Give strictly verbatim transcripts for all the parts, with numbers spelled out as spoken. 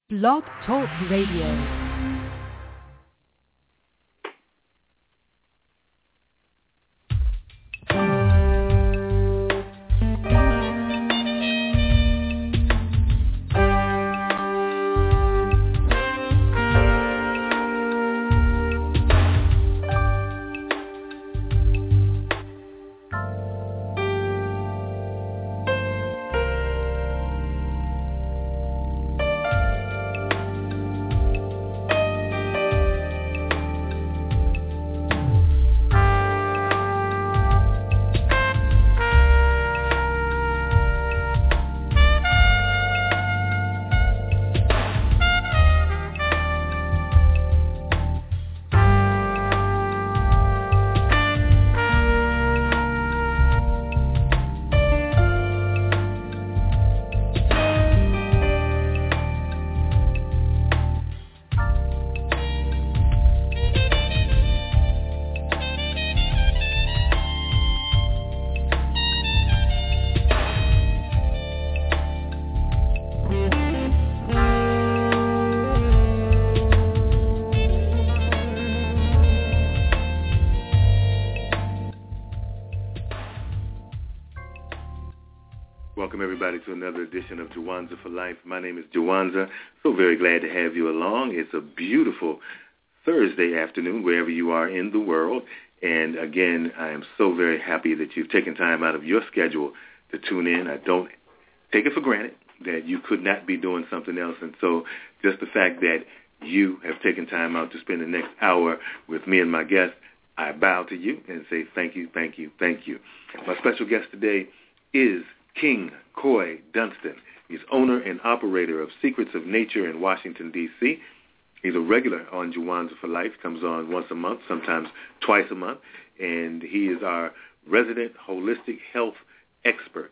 Blog Talk Radio. Welcome, everybody, to another edition of Jawanza for Life. My name is Jawanza. So very glad to have you along. It's a beautiful Thursday afternoon wherever you are in the world. And, again, I am so very happy that you've taken time out of your schedule to tune in. I don't take it for granted that you could not be doing something else. And so just the fact that you have taken time out to spend the next hour with me and my guest, I bow to you and say thank you, thank you, thank you. My special guest today is King Koy Dunston. He's owner and operator of Secrets of Nature in Washington, D C He's a regular on Jawanza for Life, comes on once a month, sometimes twice a month, and he is our resident holistic health expert.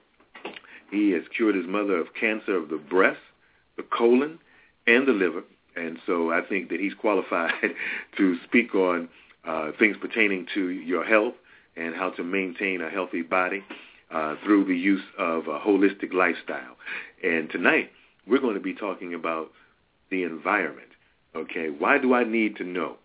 He has cured his mother of cancer of the breast, the colon, and the liver, and so I think that he's qualified to speak on uh, things pertaining to your health and how to maintain a healthy body Uh, through the use of a holistic lifestyle. And tonight, we're going to be talking about the environment, okay? Why do I need to know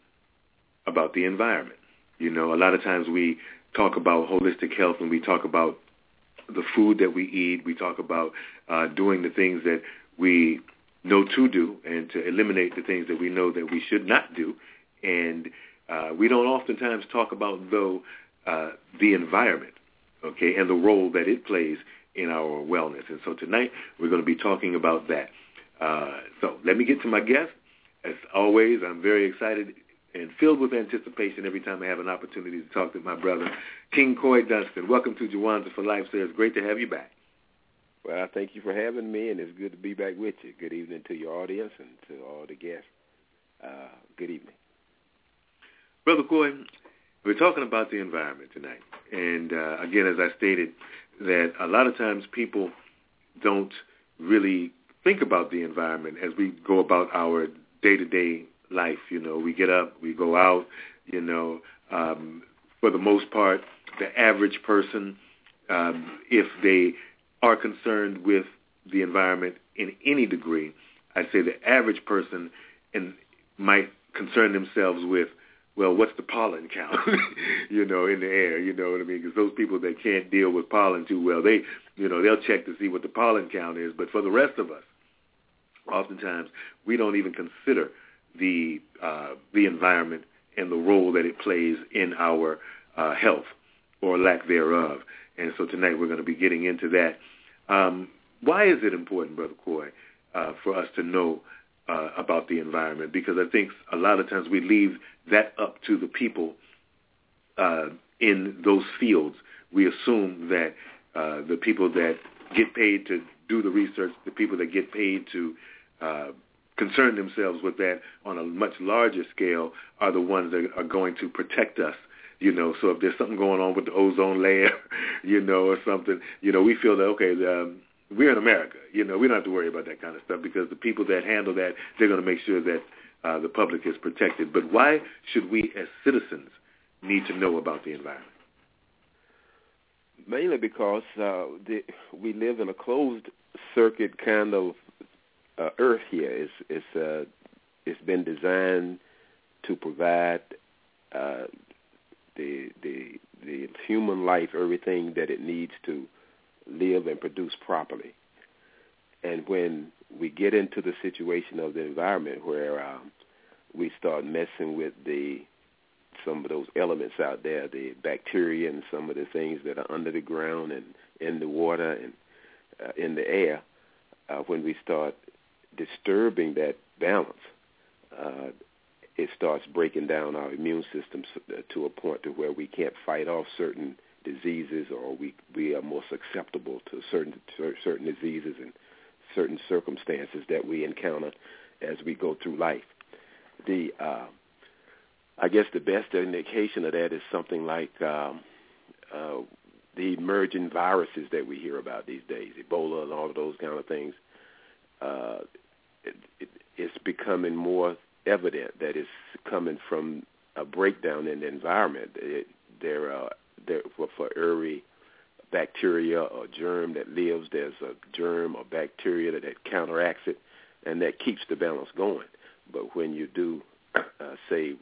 about the environment? You know, a lot of times we talk about holistic health and we talk about the food that we eat. We talk about uh, doing the things that we know to do and to eliminate the things that we know that we should not do. And uh, we don't oftentimes talk about, though, uh, the environment. Okay, and the role that it plays in our wellness. And so tonight, we're going to be talking about that. Uh, so let me get to my guest. As always, I'm very excited and filled with anticipation every time I have an opportunity to talk to my brother, King Koy Dunston. Welcome to Jawanza for Life, sir. It's great to have you back. Well, thank you for having me, and it's good to be back with you. Good evening to your audience and to all the guests. Uh, good evening. Brother Koy, we're talking about the environment tonight. And, uh, again, as I stated, that a lot of times people don't really think about the environment as we go about our day-to-day life. You know, we get up, we go out, you know. Um, for the most part, the average person, um, if they are concerned with the environment in any degree, I'd say the average person and might concern themselves with, well, what's the pollen count, you know, in the air, you know what I mean? Because those people that can't deal with pollen too well, they, you know, they'll check to see what the pollen count is. But for the rest of us, oftentimes we don't even consider the uh, the environment and the role that it plays in our uh, health or lack thereof. And so tonight we're going to be getting into that. Um, why is it important, Brother Koy, uh, for us to know Uh, about the environment? Because I think a lot of times we leave that up to the people uh, in those fields. We assume that uh, the people that get paid to do the research, the people that get paid to uh, concern themselves with that on a much larger scale are the ones that are going to protect us. You know, so if there's something going on with the ozone layer, you know, or something, you know, we feel that, okay, um, we're in America. You know, we don't have to worry about that kind of stuff because the people that handle that, they're going to make sure that uh, the public is protected. But why should we as citizens need to know about the environment? Mainly because uh, the, we live in a closed circuit kind of uh, Earth here is is uh, it's been designed to provide uh, the the the human life everything that it needs to live and produce properly. And when we get into the situation of the environment where um, we start messing with the some of those elements out there, the bacteria and some of the things that are under the ground and in the water and uh, in the air, uh, when we start disturbing that balance, uh, it starts breaking down our immune system to a point to where we can't fight off certain diseases, or we we are more susceptible to certain certain diseases and certain circumstances that we encounter as we go through life. The uh, I guess the best indication of that is something like um, uh, the emerging viruses that we hear about these days, Ebola and all of those kind of things. Uh, it, it, it's becoming more evident that it's coming from a breakdown in the environment. It, there, uh, there for, for every bacteria or germ that lives, there's a germ or bacteria that, that counteracts it, and that keeps the balance going. But when you do, uh, say,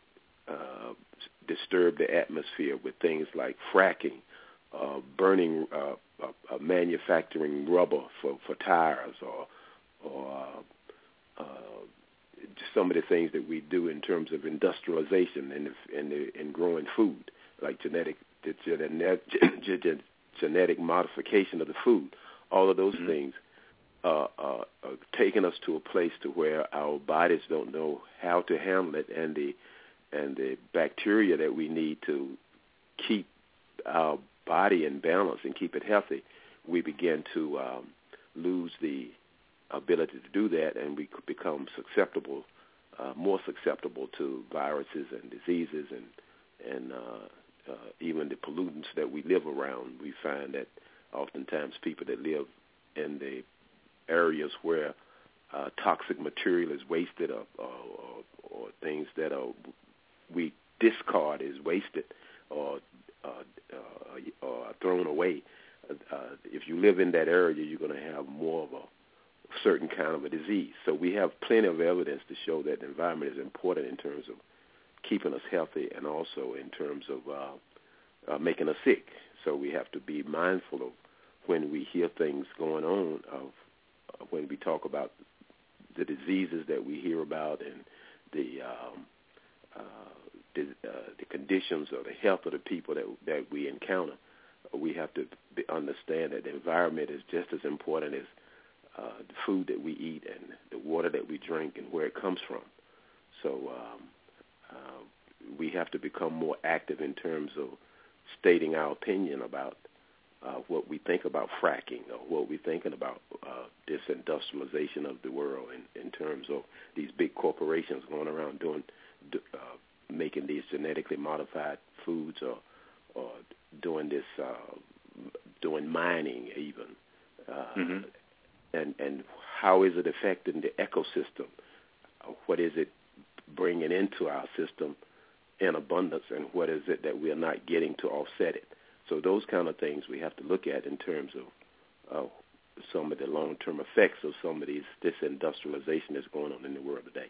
uh, disturb the atmosphere with things like fracking, uh, burning, uh, uh, uh, manufacturing rubber for, for tires, or or uh, uh, some of the things that we do in terms of industrialization and in, in, in growing food, like genetic genetic, genetic modification of the food, all of those mm-hmm. things uh, uh, are taking us to a place to where our bodies don't know how to handle it, and the and the bacteria that we need to keep our body in balance and keep it healthy, we begin to um, lose the ability to do that, and we become susceptible, uh, more susceptible to viruses and diseases and and uh, uh, even the pollutants that we live around. We find that oftentimes people that live in the areas where uh, toxic material is wasted, or, or, or things that are we discard is wasted or uh, uh, or thrown away. Uh, if you live in that area, you're going to have more of a certain kind of a disease. So we have plenty of evidence to show that the environment is important in terms of keeping us healthy and also in terms of uh, uh, making us sick. So we have to be mindful of when we hear things going on, of uh, when we talk about the diseases that we hear about and the um, uh, the, uh, the conditions or the health of the people that that we encounter. We have to be, understand that the environment is just as important as uh, the food that we eat and the water that we drink and where it comes from. So um, uh, we have to become more active in terms of stating our opinion about uh, what we think about fracking or what we're thinking about uh, this industrialization of the world in, in terms of these big corporations going around doing uh, making these genetically modified foods or or doing this, uh, doing mining even. Uh, mm-hmm. And, and how is it affecting the ecosystem? What is it bringing into our system in abundance, and what is it that we are not getting to offset it? So those kind of things we have to look at in terms of uh, some of the long-term effects of some of these this industrialization that's going on in the world today.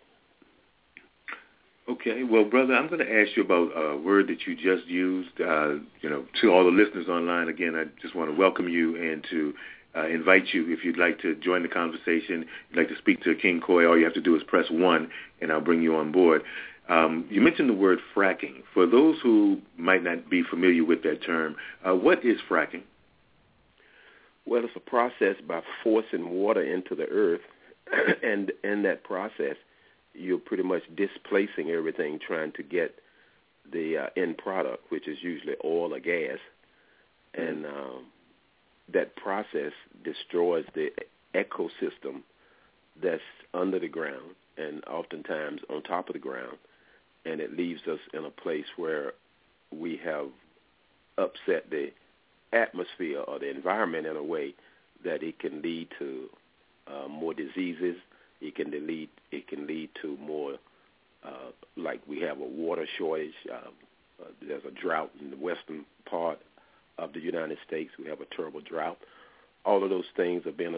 Okay, well, brother, I'm going to ask you about a word that you just used. Uh, you know, to all the listeners online, again, I just want to welcome you and to uh, invite you, if you'd like to join the conversation, you'd like to speak to King Koy, all you have to do is press one, and I'll bring you on board. Um, you mentioned the word fracking. For those who might not be familiar with that term, uh, what is fracking? Well, it's a process by forcing water into the earth, and in that process, you're pretty much displacing everything, trying to get the uh, end product, which is usually oil or gas. And um, that process destroys the ecosystem that's under the ground and oftentimes on top of the ground. And it leaves us in a place where we have upset the atmosphere or the environment in a way that it can lead to uh, more diseases. It can lead. It can lead to more, uh, like we have a water shortage. Uh, uh, there's a drought in the western part of the United States. We have a terrible drought. All of those things have been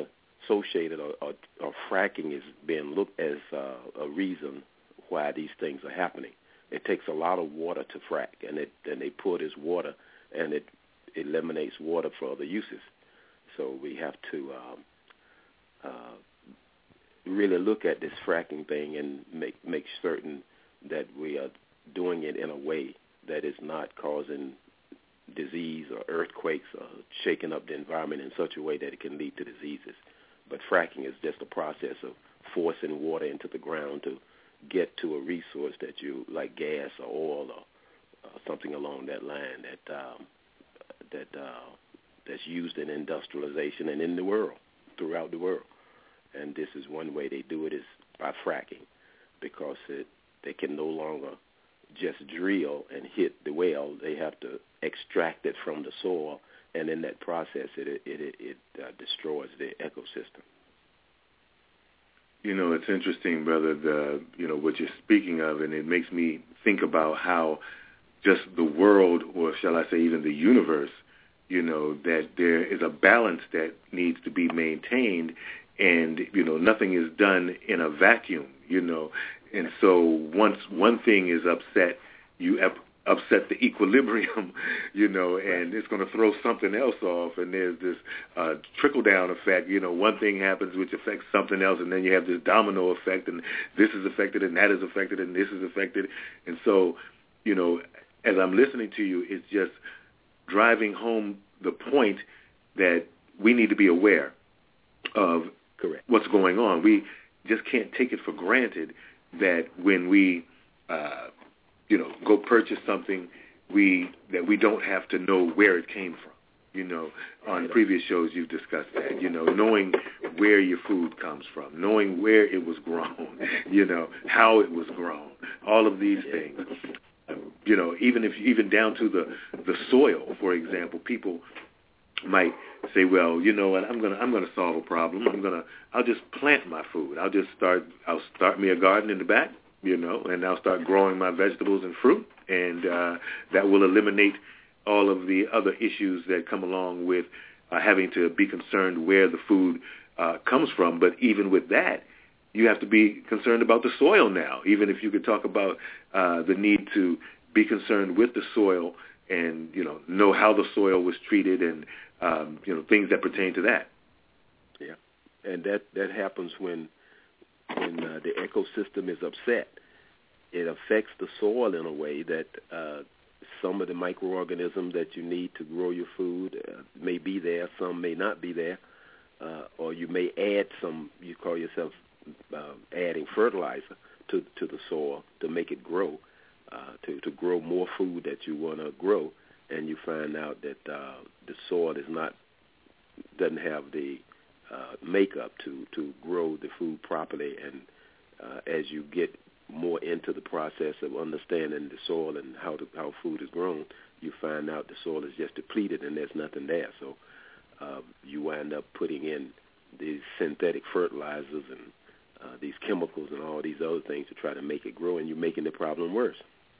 associated or, or, or fracking is being looked as uh, a reason why these things are happening. It takes a lot of water to frack, and it and they pour this water, and it eliminates water for other uses. So we have to um, uh, really look at this fracking thing and make make certain that we are doing it in a way that is not causing disease or earthquakes or shaking up the environment in such a way that it can lead to diseases. But fracking is just a process of forcing water into the ground to get to a resource that you, like gas or oil or uh, something along that line that um, that uh, that's used in industrialization and in the world, throughout the world. And this is one way they do it is by fracking, because it, they can no longer just drill and hit the well. They have to extract it from the soil, and in that process, it it it, it uh, destroys the ecosystem. You know, it's interesting, brother, the you know what you're speaking of, and it makes me think about how just the world, or shall I say even the universe, you know, that there is a balance that needs to be maintained, and, you know, nothing is done in a vacuum, you know. And so once one thing is upset, you up, upset the equilibrium, you know, and it's going to throw something else off, and there's this uh, trickle-down effect. You know, one thing happens which affects something else, and then you have this domino effect, and this is affected, and that is affected, and this is affected. And so, you know, as I'm listening to you, it's just driving home the point that we need to be aware of Correct. what's going on. We just can't take it for granted that when we, uh, you know, go purchase something, we that we don't have to know where it came from. You know, on previous shows you've discussed that. You know, knowing where your food comes from, knowing where it was grown, you know, how it was grown, all of these things. You know, even if even down to the the soil, for example, people might say, well, you know what, I'm gonna I'm gonna solve a problem. I'm gonna I'll just plant my food. I'll just start I'll start me a garden in the back, you know, and I'll start growing my vegetables and fruit, and uh, that will eliminate all of the other issues that come along with uh, having to be concerned where the food uh, comes from. But even with that, you have to be concerned about the soil now, even if you could talk about uh, the need to be concerned with the soil and, you know, know how the soil was treated and, um, you know, things that pertain to that. Yeah, and that, that happens when, when uh, the ecosystem is upset. It affects the soil in a way that uh, some of the microorganisms that you need to grow your food uh, may be there, some may not be there, uh, or you may add some, you call yourself Uh, adding fertilizer to to the soil to make it grow, uh, to to grow more food that you want to grow, and you find out that uh, the soil is not doesn't have the uh, makeup to to grow the food properly. And uh, as you get more into the process of understanding the soil and how to, how food is grown, you find out the soil is just depleted and there's nothing there. So uh, you wind up putting in these synthetic fertilizers and Uh, these chemicals and all these other things to try to make it grow, and you're making the problem worse.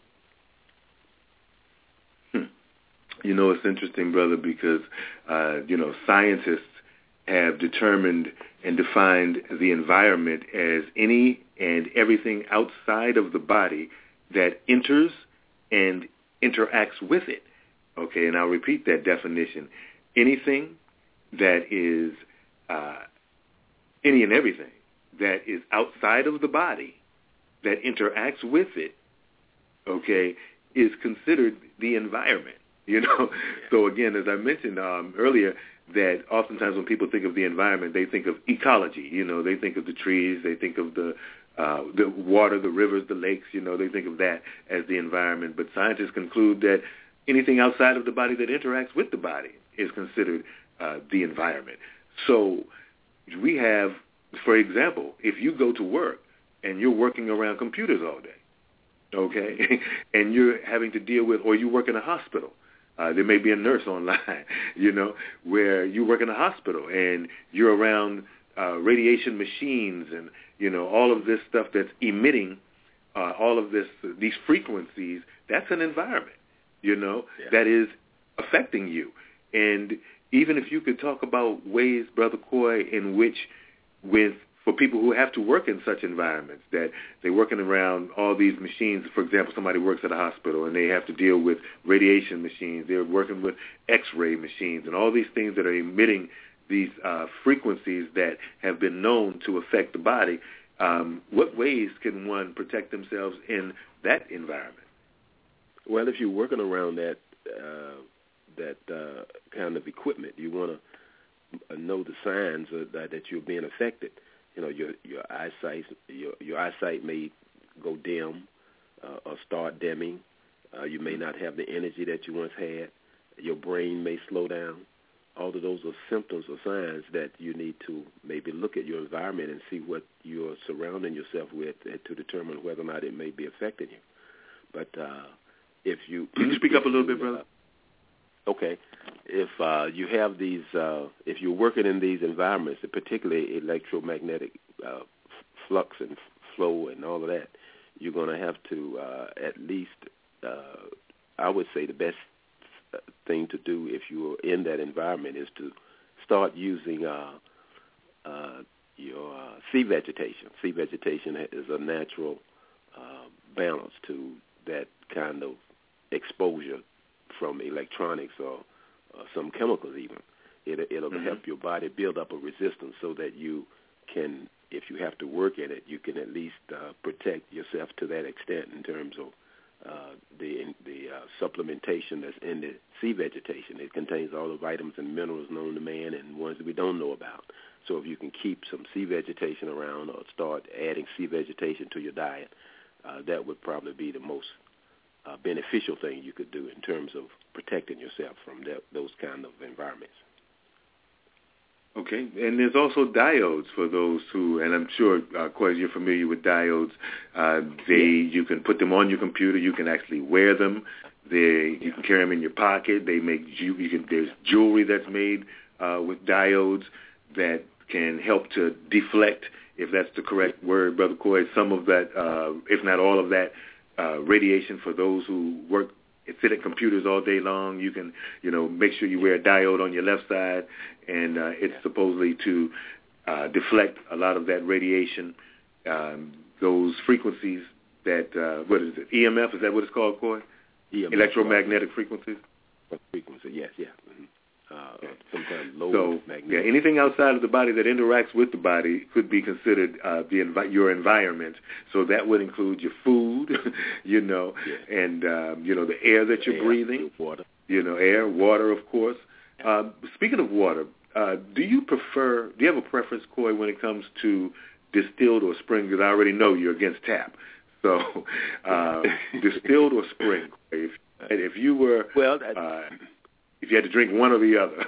Hmm. You know, it's interesting, brother, because, uh, you know, scientists have determined and defined the environment as any and everything outside of the body that enters and interacts with it. Okay, and I'll repeat that definition. Anything that is uh, any and everything that is outside of the body, that interacts with it, okay, is considered the environment, you know? Yeah. So again, as I mentioned um, earlier, that oftentimes when people think of the environment, they think of ecology, you know, they think of the trees, they think of the uh, the water, the rivers, the lakes, you know, they think of that as the environment. But scientists conclude that anything outside of the body that interacts with the body is considered uh, the environment. So we have, for example, if you go to work and you're working around computers all day, okay, and you're having to deal with, or you work in a hospital, uh, there may be a nurse online, you know, where you work in a hospital and you're around uh, radiation machines and, you know, all of this stuff that's emitting uh, all of this, uh, these frequencies, that's an environment, you know, yeah. that is affecting you. And even if you could talk about ways, Brother Coy, in which with for people who have to work in such environments, that they're working around all these machines. For example, somebody works at a hospital and they have to deal with radiation machines. They're working with X-ray machines and all these things that are emitting these uh, frequencies that have been known to affect the body. Um, what ways can one protect themselves in that environment? Well, if you're working around that uh, that uh, kind of equipment, you want to know the signs of that, that you're being affected. You know, your your eyesight your your eyesight may go dim uh, or start dimming. Uh, you may not have the energy that you once had. Your brain may slow down. All of those are symptoms or signs that you need to maybe look at your environment and see what you're surrounding yourself with to determine whether or not it may be affecting you. But uh, if you can you speak up a little bit, brother? Uh, okay. If uh, you have these, uh, if you're working in these environments, particularly electromagnetic uh, flux and flow and all of that, you're going to have to uh, at least, uh, I would say, the best thing to do if you're in that environment is to start using uh, uh, your uh, sea vegetation. Sea vegetation is a natural uh, balance to that kind of exposure from electronics or uh, some chemicals even. It, it'll mm-hmm. help your body build up a resistance so that you can, if you have to work in it, you can at least uh, protect yourself to that extent in terms of Uh, the the uh, supplementation that's in the sea vegetation. It contains all the vitamins and minerals known to man and ones that we don't know about. So if you can keep some sea vegetation around or start adding sea vegetation to your diet, uh, that would probably be the most uh, beneficial thing you could do in terms of protecting yourself from that, those kind of environments. Okay, and there's also diodes for those who, and I'm sure, uh, Coy, you're familiar with diodes. Uh, they, yeah. You can put them on your computer. You can actually wear them. They, you can carry them in your pocket. They make you. you can, there's jewelry that's made uh, with diodes that can help to deflect, if that's the correct word, Brother Coy, some of that, uh, if not all of that, uh, radiation for those who work. Sit at computers all day long. You can, you know, make sure you wear a diode on your left side, and uh, it's supposedly to uh, deflect a lot of that radiation, um, those frequencies that, uh, what is it, E M F, is that what it's called, Coy? E M F. Electromagnetic frequency? Frequency, yes, yeah. Mm-hmm. Uh, okay. Sometimes low so, magnetic. Yeah, anything outside of the body that interacts with the body could be considered uh, the envi- your environment. So that would include your food, you know, yeah. and, um, you know, the air that you're air, breathing. Water. You know, air, water, of course. Uh, speaking of water, uh, do you prefer, do you have a preference, Coy, when it comes to distilled or spring? Because I already know you're against tap. So uh, distilled or spring, if, if you were... Well, that, uh, if you had to drink one or the other.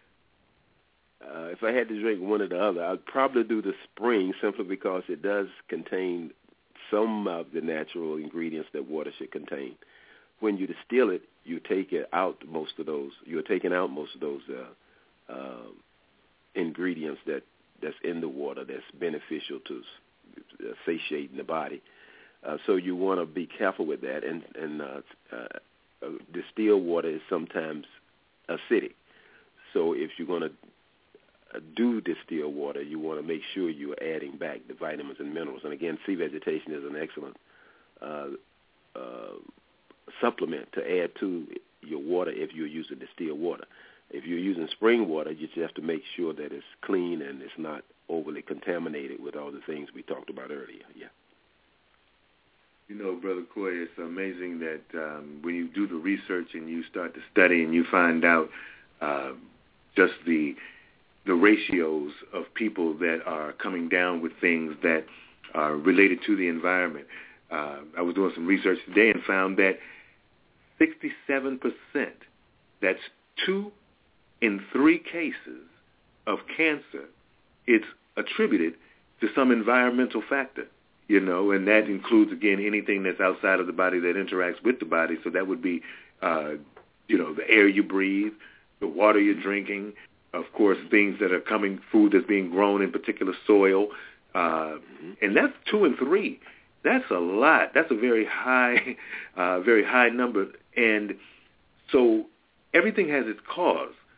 Uh, if I had to drink one or the other, I'd probably do the spring simply because it does contain some of the natural ingredients that water should contain. When you distill it, you take it out most of those. You're taking out most of those uh, uh, ingredients that, that's in the water that's beneficial to uh, satiating the body. Uh, so you want to be careful with that. And, and uh, uh, uh, distilled water is sometimes acidic. So if you're going to do distilled water, you want to make sure you're adding back the vitamins and minerals. And again, sea vegetation is an excellent uh, uh, supplement to add to your water if you're using distilled water. If you're using spring water, you just have to make sure that it's clean and it's not overly contaminated with all the things we talked about earlier. Yeah. You know, Brother Coy, it's amazing that um, when you do the research and you start to study and you find out uh, just the the ratios of people that are coming down with things that are related to the environment. Uh, I was doing some research today and found that sixty-seven percent, that's two in three cases of cancer, it's attributed to some environmental factor. You know, and that includes, again, anything that's outside of the body that interacts with the body. So that would be, uh, you know, the air you breathe, the water you're drinking, of course, things that are coming, food that's being grown in particular soil. Uh, and that's two and three. That's a lot. That's a very high, uh, very high number. And so everything has its cause.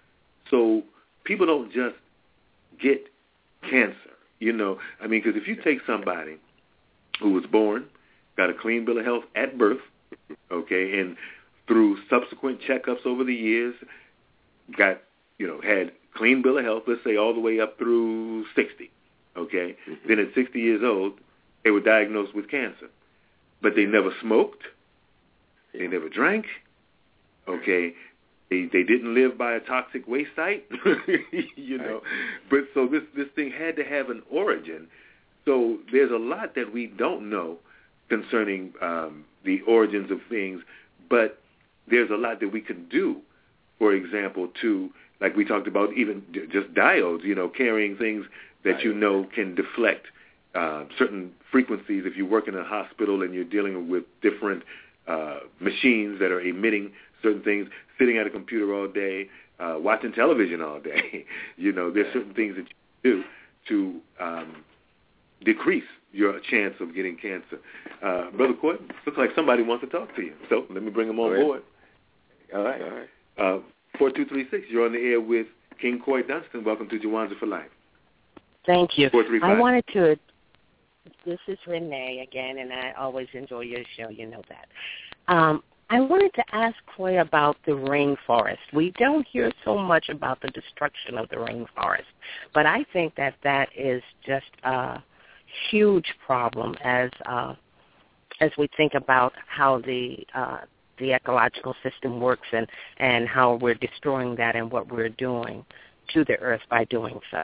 So people don't just get cancer, you know. I mean, because if you take somebody who was born, got a clean bill of health at birth, okay, and through subsequent checkups over the years, got, you know, had clean bill of health, let's say all the way up through sixty, okay, mm-hmm. Then at sixty years old, they were diagnosed with cancer. But they never smoked, they never drank, okay, they they didn't live by a toxic waste site, you know. But so this, this thing had to have an origin. So there's a lot that we don't know concerning um, the origins of things, but there's a lot that we can do, for example, to, like we talked about, even just diodes, you know, carrying things that you know can deflect uh, certain frequencies. If you work in a hospital and you're dealing with different uh, machines that are emitting certain things, sitting at a computer all day, uh, watching television all day, you know, there's certain things that you do to um, decrease your chance of getting cancer. Uh, Brother Court, looks like somebody wants to talk to you, so let me bring them on board. All right, all right. Uh, four two three six, you're on the air with King Coy Dunston. Welcome to Juwanza for Life. Thank you. four three five. I wanted to, this is Renee again, and I always enjoy your show, you know that. Um, I wanted to ask Coy about the rainforest. We don't hear so much about the destruction of the rainforest, but I think that that is just a huge problem as uh, as we think about how the uh, the ecological system works and, and how we're destroying that and what we're doing to the earth by doing so.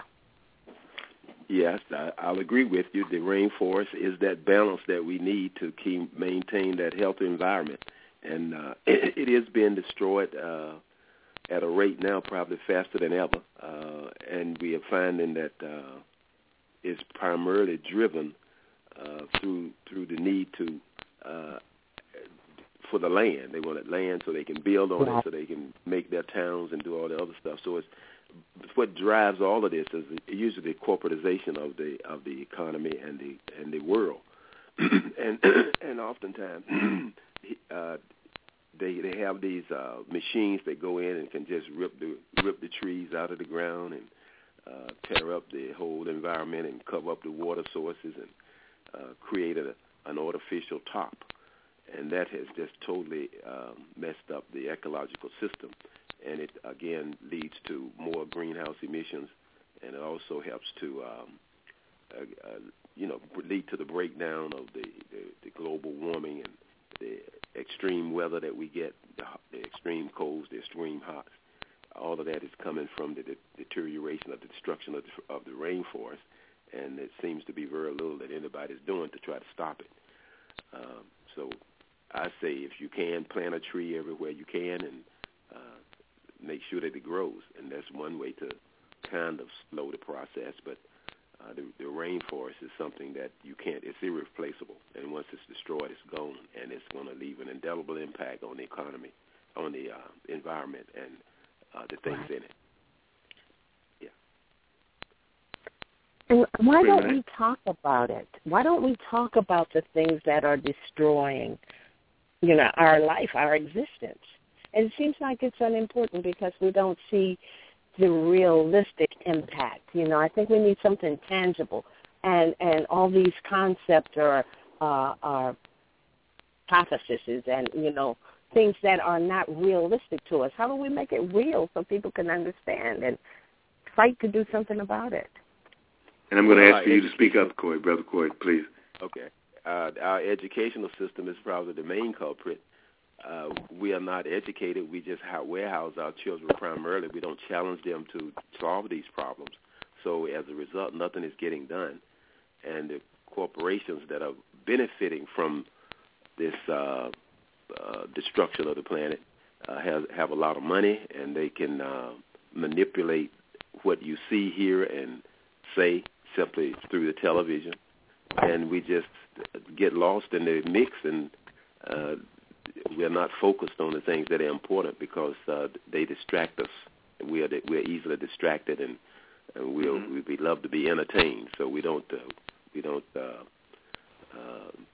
Yes, I, I'll agree with you. The rainforest is that balance that we need to keep maintain that healthy environment. And uh, it, it is being destroyed uh, at a rate now probably faster than ever. Uh, and we are finding that uh, it's primarily driven uh, through through the need to uh, for the land. They want land so they can build on it, so they can make their towns and do all the other stuff. So it's what drives all of this is usually the corporatization of the of the economy and the and the world, and and oftentimes uh, they they have these uh, machines that go in and can just rip the rip the trees out of the ground and uh, tear up the whole environment and cover up the water sources and uh, create a, an artificial top, and that has just totally um, messed up the ecological system. And it, again, leads to more greenhouse emissions, and it also helps to, um, uh, uh, you know, lead to the breakdown of the, the, the global warming and the extreme weather that we get, the, the extreme colds, the extreme hots. All of that is coming from the, the deterioration of the destruction of the, of the rainforest, and it seems to be very little that anybody's doing to try to stop it. Um, so I say if you can, plant a tree everywhere you can and uh, make sure that it grows, and that's one way to kind of slow the process. But uh, the, the rainforest is something that you can't, it's irreplaceable, and once it's destroyed, it's gone, and it's going to leave an indelible impact on the economy, on the uh, environment, and uh, the things in it. Yeah. And why don't we talk about it? Why don't we talk about the things that are destroying, you know, our life, our existence? And it seems like it's unimportant because we don't see the realistic impact. You know, I think we need something tangible. And and all these concepts are, uh, are hypotheses and, you know, things that are not realistic to us. How do we make it real so people can understand and fight to do something about it? And I'm going to ask for you to speak up, Coy, Brother Coy, please. Okay. Uh, our educational system is probably the main culprit. Uh, we are not educated. We just warehouse our children primarily. We don't challenge them to solve these problems. So as a result, nothing is getting done. And the corporations that are benefiting from this uh, uh, destruction of the planet uh, have, have a lot of money, and they can uh, manipulate what you see, hear, and say simply through the television. And we just get lost in the mix, and uh, we are not focused on the things that are important because uh, they distract us. We are we're easily distracted, and, and we'll, mm-hmm. we we love to be entertained. So we don't uh, we don't uh, uh,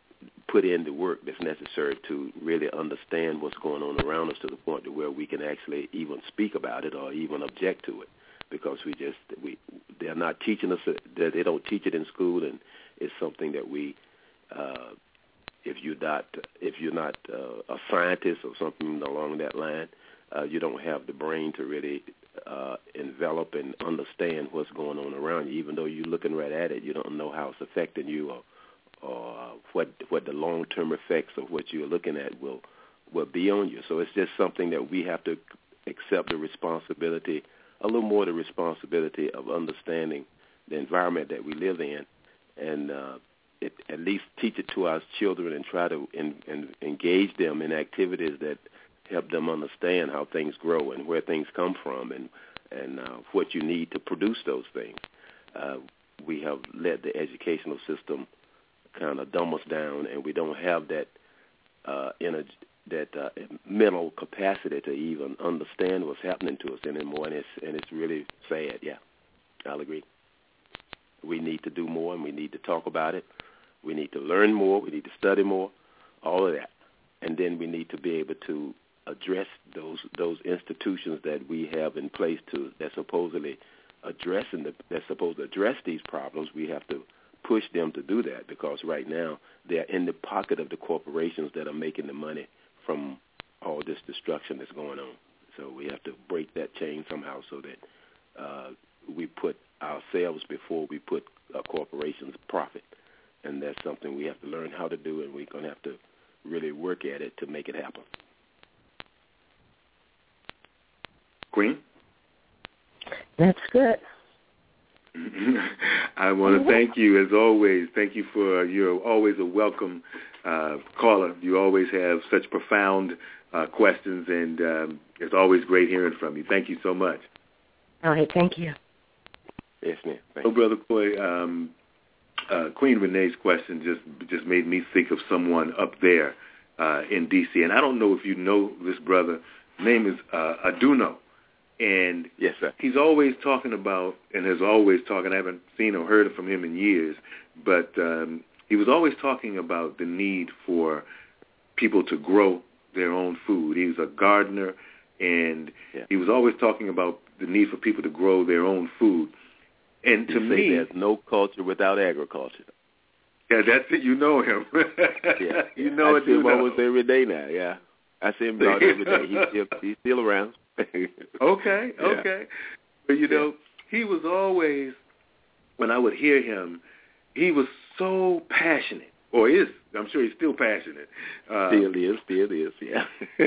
put in the work that's necessary to really understand what's going on around us to the point to where we can actually even speak about it or even object to it, because we just we they're not teaching us that they don't teach it in school, and it's something that we uh, if you're not if you're not uh, a scientist or something along that line, uh, you don't have the brain to really uh, envelop and understand what's going on around you. Even though you're looking right at it, you don't know how it's affecting you or or uh, what what the long-term effects of what you're looking at will will be on you. So it's just something that we have to accept the responsibility, a little more the responsibility of understanding the environment that we live in, and uh, it, at least teach it to our children and try to in, in, engage them in activities that help them understand how things grow and where things come from and, and uh, what you need to produce those things. Uh, we have let the educational system kind of dumb us down, and we don't have that uh, energy, that uh, mental capacity to even understand what's happening to us anymore, and it's and it's really sad. Yeah, I'll agree. We need to do more, and we need to talk about it. We need to learn more. We need to study more. All of that, and then we need to be able to address those those institutions that we have in place to that supposedly addressing the that's supposed to address these problems. We have to push them to do that, because right now they're in the pocket of the corporations that are making the money from all this destruction that's going on. So we have to break that chain somehow so that uh, we put ourselves before we put a corporation's profit. And that's something we have to learn how to do, and we're going to have to really work at it to make it happen. Queen? That's good. I want to thank you, as always. Thank you for, you're always a welcome uh, caller. You always have such profound uh, questions, and um, it's always great hearing from you. Thank you so much. All right, thank you. Yes, ma'am. Thank oh, you. Brother Coy, um, uh, Queen Renee's question just just made me think of someone up there uh, in D C, and I don't know if you know this brother. His name is uh, Aduno. And yes, sir. He's always talking about, and has always talking, I haven't seen or heard from him in years, but um, he was always talking about the need for people to grow their own food. He was a gardener, and yeah. he was always talking about the need for people to grow their own food. And to you me, say there's no culture without agriculture. Yeah, that's it. You know him. yeah, you know I it. see him know. almost every day now. Yeah, I see him about every day. He's still he's still around. okay, yeah. okay. But, you know, yeah. he was always, when I would hear him, he was so passionate, or is, I'm sure he's still passionate. Uh, still is, still is, yeah.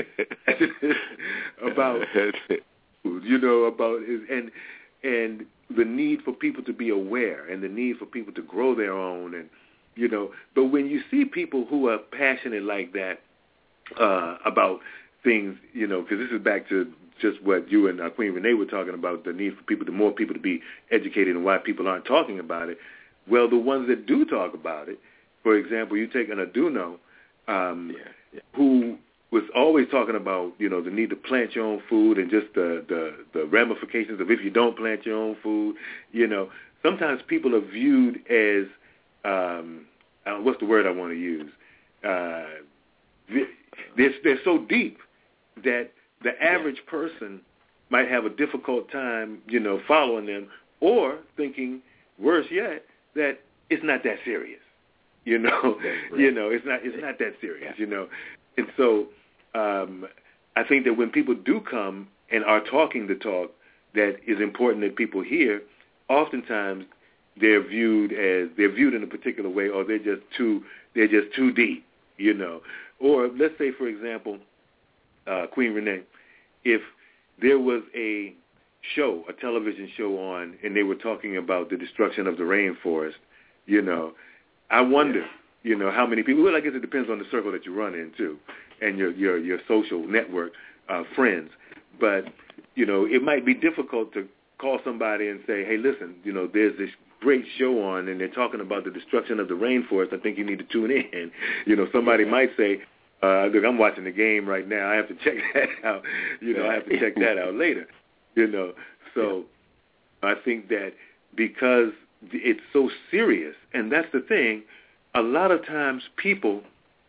about food, you know, about, his, and and the need for people to be aware and the need for people to grow their own, and, you know, but when you see people who are passionate like that uh, about things, you know, because this is back to just what you and uh, Queen Renee were talking about, the need for people, the more people to be educated and why people aren't talking about it. Well, the ones that do talk about it, for example, you take an Aduno, um, yeah, yeah. who was always talking about, you know, the need to plant your own food and just the, the, the ramifications of if you don't plant your own food. You know, sometimes people are viewed as, um, uh, what's the word I want to use? Uh, they're, they're so deep that the average yeah. person might have a difficult time, you know, following them, or thinking, worse yet, that it's not that serious. You know, right. you know, it's not it's not that serious. You know, and so um, I think that when people do come and are talking the talk that is important that people hear, oftentimes they're viewed as they're viewed in a particular way, or they're just too they're just too deep. You know, or let's say, for example, uh, Queen Renee, if there was a show, a television show on, and they were talking about the destruction of the rainforest, you know, I wonder, yeah. you know, how many people, well, I guess it depends on the circle that you run into and your, your, your social network uh, friends. But, you know, it might be difficult to call somebody and say, hey, listen, you know, there's this great show on, and they're talking about the destruction of the rainforest. I think you need to tune in. You know, somebody yeah. might say, Uh, look, I'm watching the game right now. I have to check that out. You know, I have to check that out later. You know, so yeah. I think that because it's so serious, and that's the thing, a lot of times people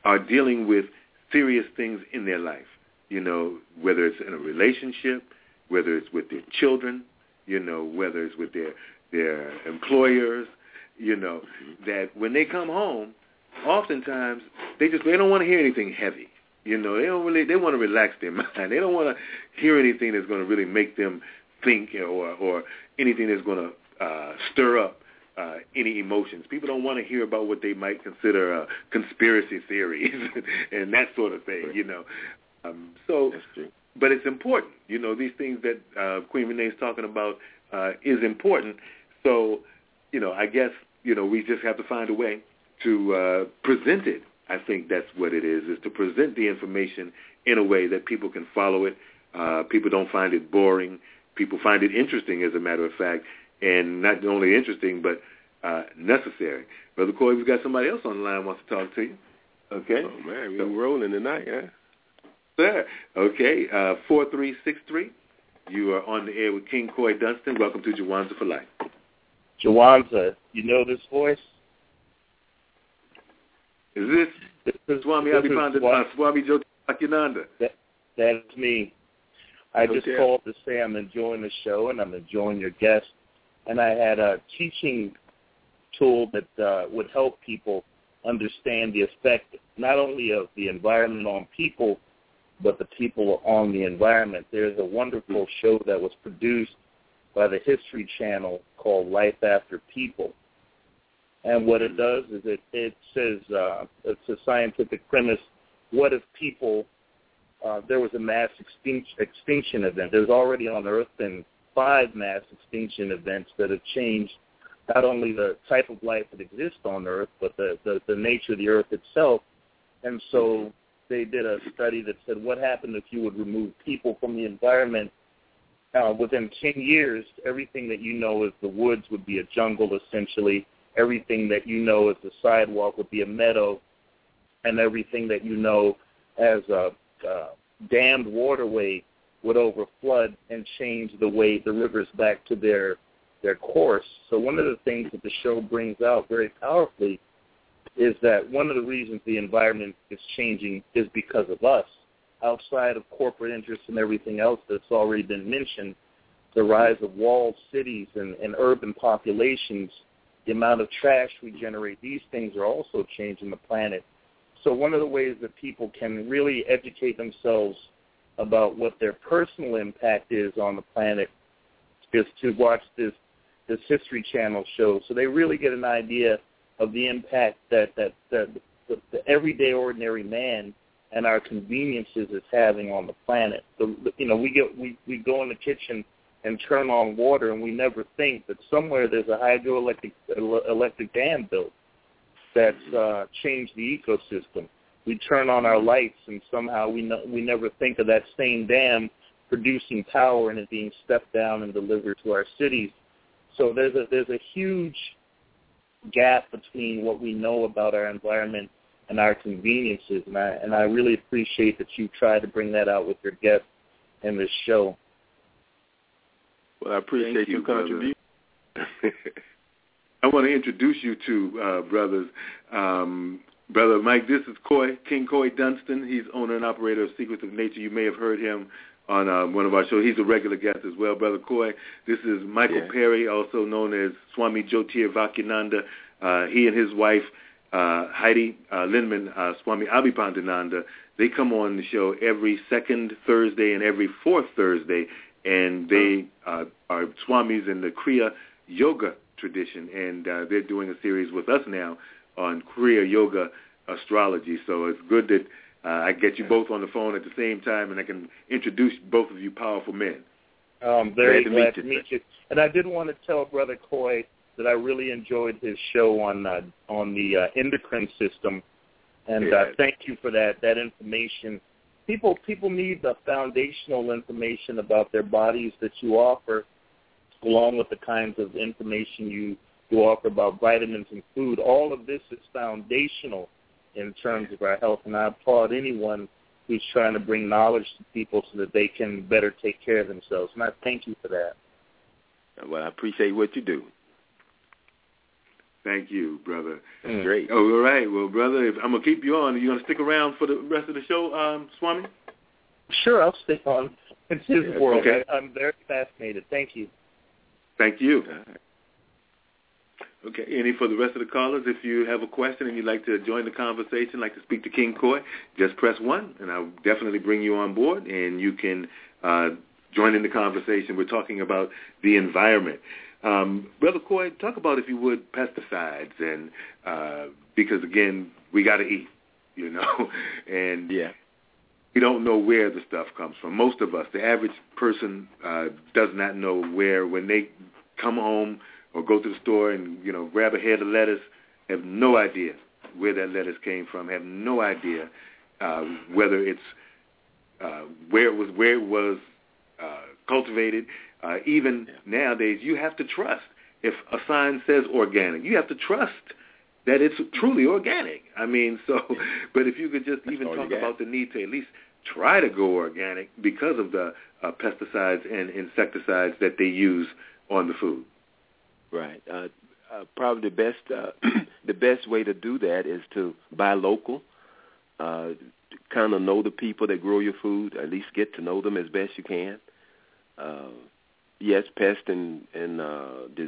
are dealing with serious things in their life, you know, whether it's in a relationship, whether it's with their children, you know, whether it's with their their employers, you know, that when they come home, oftentimes they just they don't want to hear anything heavy. You know, they don't really they want to relax their mind. They don't want to hear anything that's going to really make them think or or anything that's going to uh, stir up uh, any emotions. People don't want to hear about what they might consider uh, conspiracy theories and that sort of thing. You know, um, so that's true. But it's important. You know, these things that uh, Queen Renee is talking about uh, is important. So, you know, I guess you know we just have to find a way to uh, present it. I think that's what it is, is to present the information in a way that people can follow it. Uh, people don't find it boring. People find it interesting, as a matter of fact, and not only interesting, but uh, necessary. Brother Corey, we've got somebody else on the line who wants to talk to you. Okay? Oh, man, we're rolling tonight, huh? Sir. Okay, uh, four three six three. You are on the air with King Coy Dunston. Welcome to Jawanza for Life. Jawanza, you know this voice? Is this, this is, Swami Abhipanda, Swami Jyotirvakinanda? That, that's me. I just okay. called to say I'm enjoying the show and I'm enjoying your guest. And I had a teaching tool that uh, would help people understand the effect not only of the environment on people, but the people on the environment. There's a wonderful show that was produced by the History Channel called Life After People. And what it does is it, it says, uh, it's a scientific premise, what if people, uh, there was a mass extinction, extinction event. There's already on Earth been five mass extinction events that have changed not only the type of life that exists on Earth, but the, the, the nature of the Earth itself. And so they did a study that said, what happened if you would remove people from the environment? Uh, within ten years, everything that you know as the woods would be a jungle, essentially. Everything that you know as the sidewalk would be a meadow, and everything that you know as a uh, dammed waterway would overflood and change the way the rivers back to their their course. So one of the things that the show brings out very powerfully is that one of the reasons the environment is changing is because of us. Outside of corporate interests and everything else that's already been mentioned, the rise of walled cities and, and urban populations, the amount of trash we generate, these things are also changing the planet. So one of the ways that people can really educate themselves about what their personal impact is on the planet is to watch this this History Channel show, so they really get an idea of the impact that, that, that the, the everyday ordinary man and our conveniences is having on the planet. So, you know, we get we, we go in the kitchen and turn on water, and we never think that somewhere there's a hydroelectric electric dam built that's uh, changed the ecosystem. We turn on our lights, and somehow we no, we never think of that same dam producing power and it being stepped down and delivered to our cities. So there's a there's a huge gap between what we know about our environment and our conveniences, and I and I really appreciate that you tried to bring that out with your guests in this show. Well, I appreciate Thank you, your contribution. I want to introduce you to uh, brothers. Um, Brother Mike, this is Coy, King Coy Dunston. He's owner and operator of Secrets of Nature. You may have heard him on uh, one of our shows. He's a regular guest as well. Brother Coy, this is Michael yeah. Perry, also known as Swami Jyotirvakinanda. Uh, he and his wife, uh, Heidi uh, Lindemann, uh, Swami Abhipandananda, they come on the show every second Thursday and every fourth Thursday, and they uh, are Swamis in the Kriya Yoga tradition, and uh, they're doing a series with us now on Kriya Yoga astrology. So it's good that uh, I get you both on the phone at the same time, and I can introduce both of you powerful men. Um, very glad, glad to, to meet, meet you. And I did want to tell Brother Coy that I really enjoyed his show on uh, on the uh, endocrine system, and yeah. uh, thank you for that that information. People people need the foundational information about their bodies that you offer, along with the kinds of information you, you offer about vitamins and food. All of this is foundational in terms of our health, and I applaud anyone who's trying to bring knowledge to people so that they can better take care of themselves, and I thank you for that. Well, I appreciate what you do. Thank you, brother. Mm. Great. Oh, all right. Well, brother, if I'm going to keep you on. Are you going to stick around for the rest of the show, um, Swami? Sure, I'll stick on. It's his yeah, world. Okay. I, I'm very fascinated. Thank you. Thank you. Okay, any for the rest of the callers, if you have a question and you'd like to join the conversation, like to speak to King Koy, just press one, and I'll definitely bring you on board, and you can uh, join in the conversation. We're talking about the environment. Um, Brother Koy, talk about, if you would, pesticides, and uh, because, again, we got to eat, you know, and yeah. we don't know where the stuff comes from. Most of us, the average person, uh, does not know where, when they come home or go to the store and, you know, grab a head of lettuce, have no idea where that lettuce came from, have no idea uh, whether it's uh, where it was, where it was uh, cultivated. Uh, even yeah. nowadays, you have to trust. If a sign says organic, you have to trust that it's truly organic. I mean, so, but if you could just That's even talk got. about the need to at least try to go organic because of the uh, pesticides and insecticides that they use on the food. Right. Uh, uh, probably the best uh, the best way to do that is to buy local. Uh, kind of know the people that grow your food. At least get to know them as best you can. Uh, yes, pest and and uh, the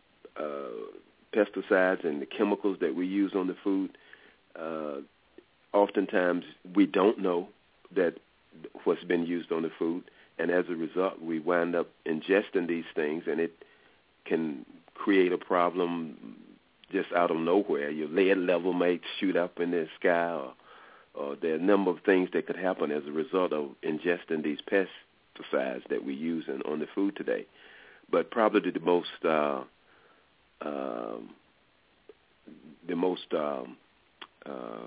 uh, pesticides and the chemicals that we use on the food. Uh, oftentimes we don't know that what's been used on the food, and as a result, we wind up ingesting these things, and it can create a problem just out of nowhere. Your lead level may shoot up in the sky, or, or there are a number of things that could happen as a result of ingesting these pesticides that we use in, on the food today. But probably the most uh, uh, the most um, uh,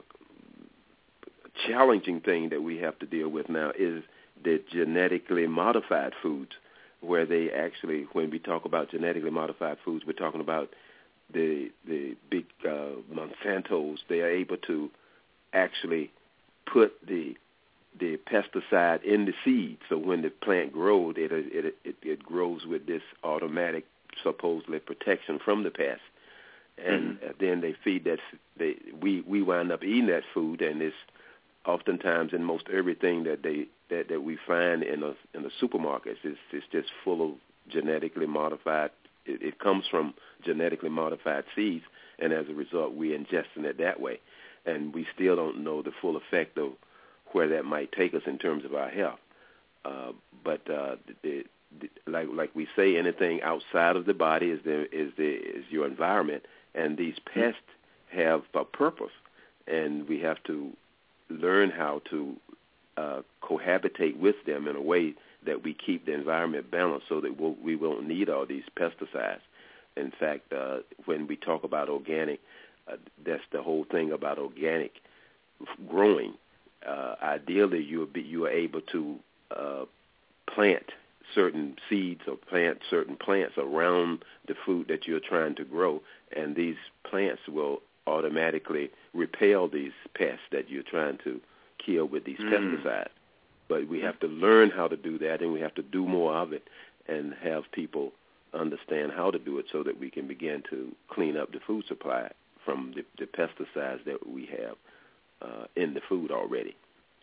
challenging thing that we have to deal with now is the genetically modified foods, where they actually, when we talk about genetically modified foods, we're talking about the the big uh, Monsantos. They are able to actually put the the pesticide in the seed, so when the plant grows, it it it, it grows with this automatic, supposedly, protection from the pest. And mm-hmm. then they feed that. They we we wind up eating that food, and it's oftentimes in most everything that they that, that we find in a in the supermarkets is it's just full of genetically modified. It, it comes from genetically modified seeds, and as a result, we're ingesting it that way, and we still don't know the full effect of where that might take us in terms of our health. Uh, but uh, the, the, like like we say, anything outside of the body is the is the is your environment, and these pests have a purpose, and we have to learn how to uh, cohabitate with them in a way that we keep the environment balanced, so that we'll, we won't need all these pesticides. In fact, uh, when we talk about organic, uh, that's the whole thing about organic growing. Uh, ideally, you will be you are able to uh, plant certain seeds or plant certain plants around the food that you're trying to grow, and these plants will automatically repel these pests that you're trying to kill with these mm. pesticides. But we have to learn how to do that, and we have to do more of it and have people understand how to do it so that we can begin to clean up the food supply from the, the pesticides that we have uh, in the food already.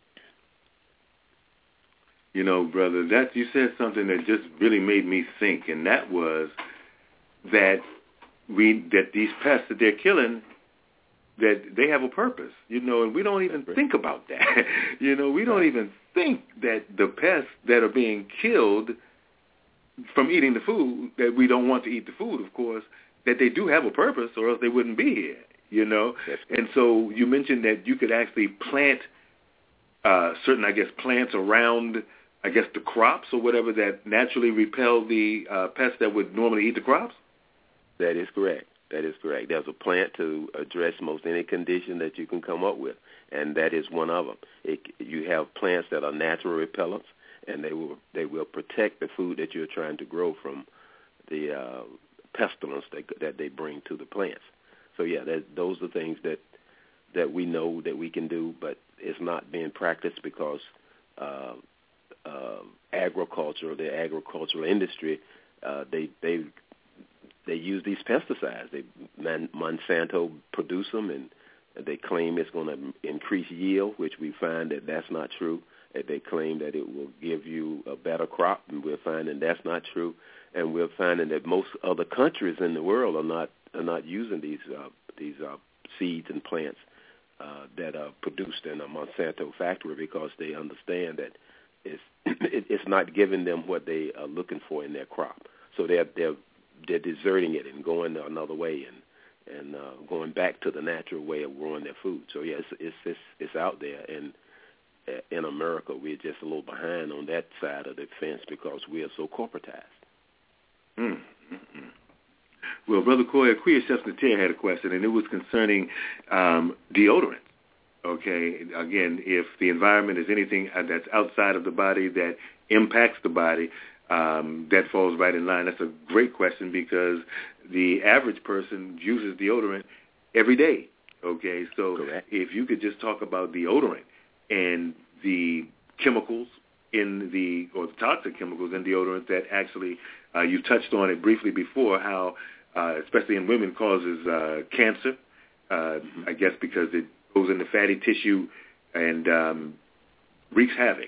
You know, brother, that you said something that just really made me think, and that was that we that these pests that they're killing, that they have a purpose, you know, and we don't even think about that. you know, we don't even think that the pests that are being killed from eating the food, that we don't want to eat the food, of course, that they do have a purpose, or else they wouldn't be here, you know. And so you mentioned that you could actually plant uh, certain, I guess, plants around, I guess, the crops or whatever that naturally repel the uh, pests that would normally eat the crops? That is correct. That is correct. There's a plant to address most any condition that you can come up with, and that is one of them. It, you have plants that are natural repellents, and they will they will protect the food that you're trying to grow from the uh, pestilence that, that they bring to the plants. So, yeah, that, those are things that that we know that we can do, but it's not being practiced because uh, uh, agriculture, the agricultural industry, uh, they they they use these pesticides. They Monsanto produce them, and they claim it's going to increase yield, which we find that that's not true. They claim that it will give you a better crop, and we're finding that's not true. And we're finding that most other countries in the world are not are not using these uh, these uh, seeds and plants uh, that are produced in a Monsanto factory because they understand that it's it's not giving them what they are looking for in their crop. So they're they're they're deserting it and going another way and and uh, going back to the natural way of growing their food. So yeah, it's it's it's, it's out there, and in America we're just a little behind on that side of the fence because we are so corporatized. Mm-hmm. Well, Brother Koya, Queer Chef Natir had a question, and it was concerning um, deodorant. Okay, again, if the environment is anything that's outside of the body that impacts the body, um, that falls right in line. That's a great question because the average person uses deodorant every day. Okay, so Correct. If you could just talk about deodorant and the chemicals in the, or the toxic chemicals in deodorant that actually, uh, you touched on it briefly before, how, uh, especially in women, causes uh, cancer, uh, mm-hmm. I guess because it goes into fatty tissue and um, wreaks havoc.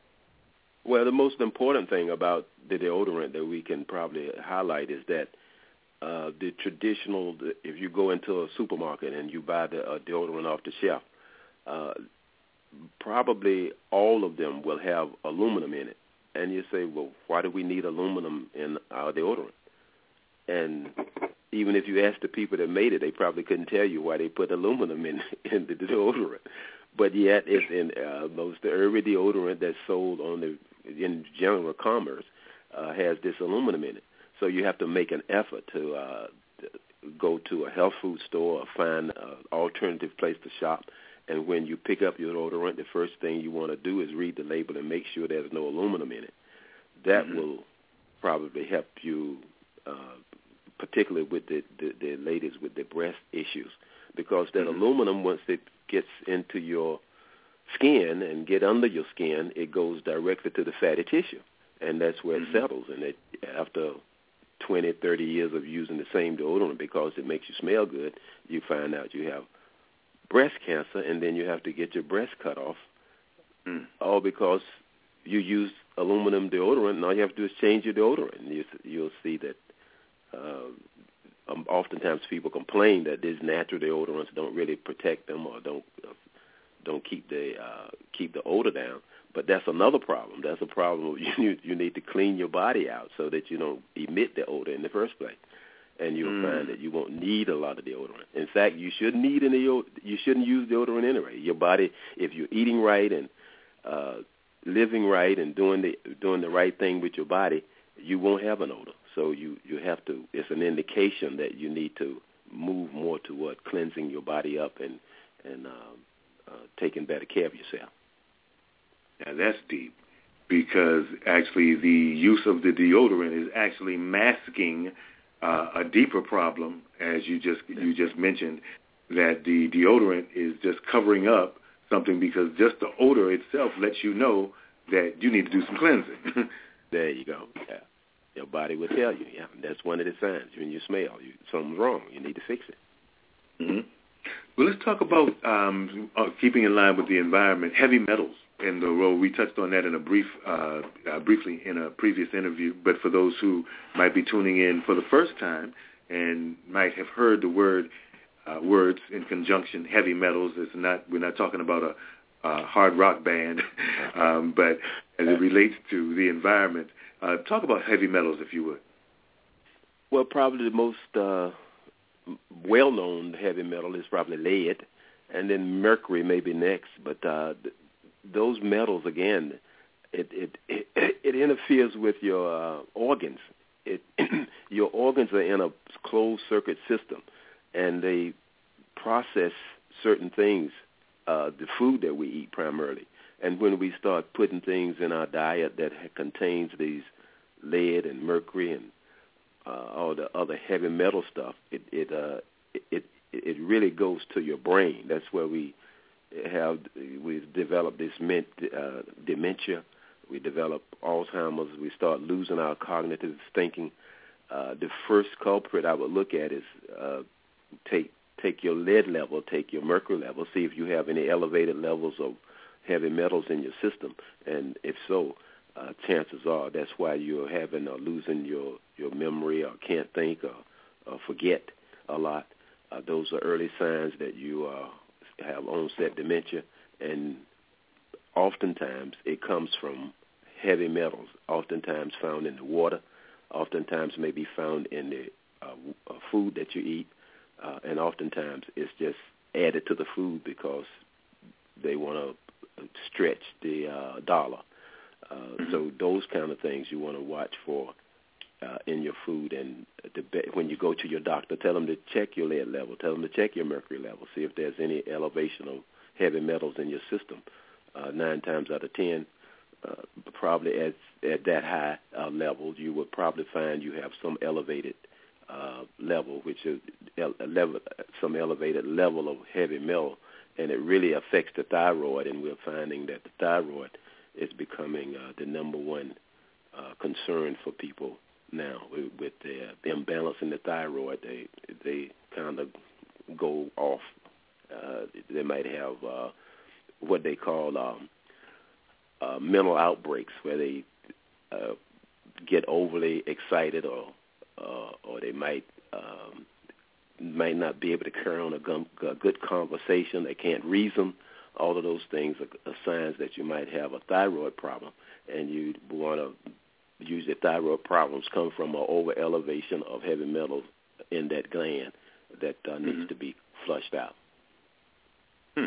Well, the most important thing about the deodorant that we can probably highlight is that uh, the traditional, if you go into a supermarket and you buy the uh, deodorant off the shelf, uh, probably all of them will have aluminum in it. And you say, well, why do we need aluminum in our deodorant? And even if you ask the people that made it, they probably couldn't tell you why they put aluminum in, in the deodorant. But yet it's in uh, most every deodorant that's sold on the in general commerce uh, has this aluminum in it. So you have to make an effort to, uh, to go to a health food store or find an alternative place to shop. And when you pick up your deodorant, the first thing you want to do is read the label and make sure there's no aluminum in it. That mm-hmm. will probably help you, uh, particularly with the, the, the ladies with the breast issues, because that mm-hmm. aluminum, once it gets into your skin and get under your skin, it goes directly to the fatty tissue, and that's where mm-hmm. it settles. And it, after twenty, thirty years of using the same deodorant because it makes you smell good, you find out you have breast cancer, and then you have to get your breast cut off, mm. all because you use aluminum deodorant, and all you have to do is change your deodorant. And you, you'll see that uh, um, oftentimes people complain that these natural deodorants don't really protect them or don't uh, don't keep the uh, keep the odor down. But that's another problem. That's a problem. You you need to clean your body out so that you don't emit the odor in the first place. And you'll mm. find that you won't need a lot of deodorant. In fact, you shouldn't need any. You shouldn't use deodorant anyway. Your body, if you're eating right and uh, living right and doing the doing the right thing with your body, you won't have an odor. So you, you have to. It's an indication that you need to move more toward cleansing your body up and and um, uh, taking better care of yourself. Now that's deep, because actually the use of the deodorant is actually masking Uh, a deeper problem, as you just you just mentioned, that the deodorant is just covering up something, because just the odor itself lets you know that you need to do some cleansing. There you go. Yeah, your body will tell you. Yeah, that's one of the signs when you smell you, something's wrong. You need to fix it. Mm-hmm. Well, let's talk about um, uh, keeping in line with the environment. Heavy metals in the role. We touched on that in a brief, uh, uh, briefly in a previous interview. But for those who might be tuning in for the first time and might have heard the word uh, words in conjunction, heavy metals. It's not. We're not talking about a, a hard rock band, um, but as it relates to the environment, uh, talk about heavy metals, if you would. Well, probably the most uh, well-known heavy metal is probably lead, and then mercury may be next. But uh, those metals, again, it it, it, it interferes with your uh, organs. It your organs are in a closed circuit system, and they process certain things, uh, the food that we eat primarily. And when we start putting things in our diet that contains these lead and mercury and uh, all the other heavy metal stuff, it it, uh, it it really goes to your brain. That's where we have we've developed this mint, uh, dementia. We develop Alzheimer's. We start losing our cognitive thinking. uh, the first culprit I would look at is uh, take take your lead level, take your mercury level, see if you have any elevated levels of heavy metals in your system, and if so, uh, chances are that's why you're having or losing your, your memory or can't think or, or forget a lot. Uh, those are early signs that you uh, have onset dementia, and oftentimes it comes from heavy metals, oftentimes found in the water, oftentimes may be found in the uh, food that you eat, uh, and oftentimes it's just added to the food because they want to stretch the uh, dollar. Uh, mm-hmm. So those kind of things you want to watch for uh, in your food. And the, when you go to your doctor, tell them to check your lead level, tell them to check your mercury level, see if there's any elevation of heavy metals in your system. Uh, nine times out of ten, uh, probably at at that high uh, level, you would probably find you have some elevated uh, level, which is a level, some elevated level of heavy metal, and it really affects the thyroid. And we're finding that the thyroid is becoming uh, the number one uh, concern for people now with, with the imbalance in the thyroid. They they kind of go off. Uh, they might have uh, what they call um, uh, mental outbreaks, where they uh, get overly excited, or uh, or they might um, might not be able to carry on a, gun, a good conversation. They can't reason. All of those things are, are signs that you might have a thyroid problem, and you want to usually thyroid problems come from an over elevation of heavy metals in that gland that uh, needs mm-hmm. to be flushed out. Hmm.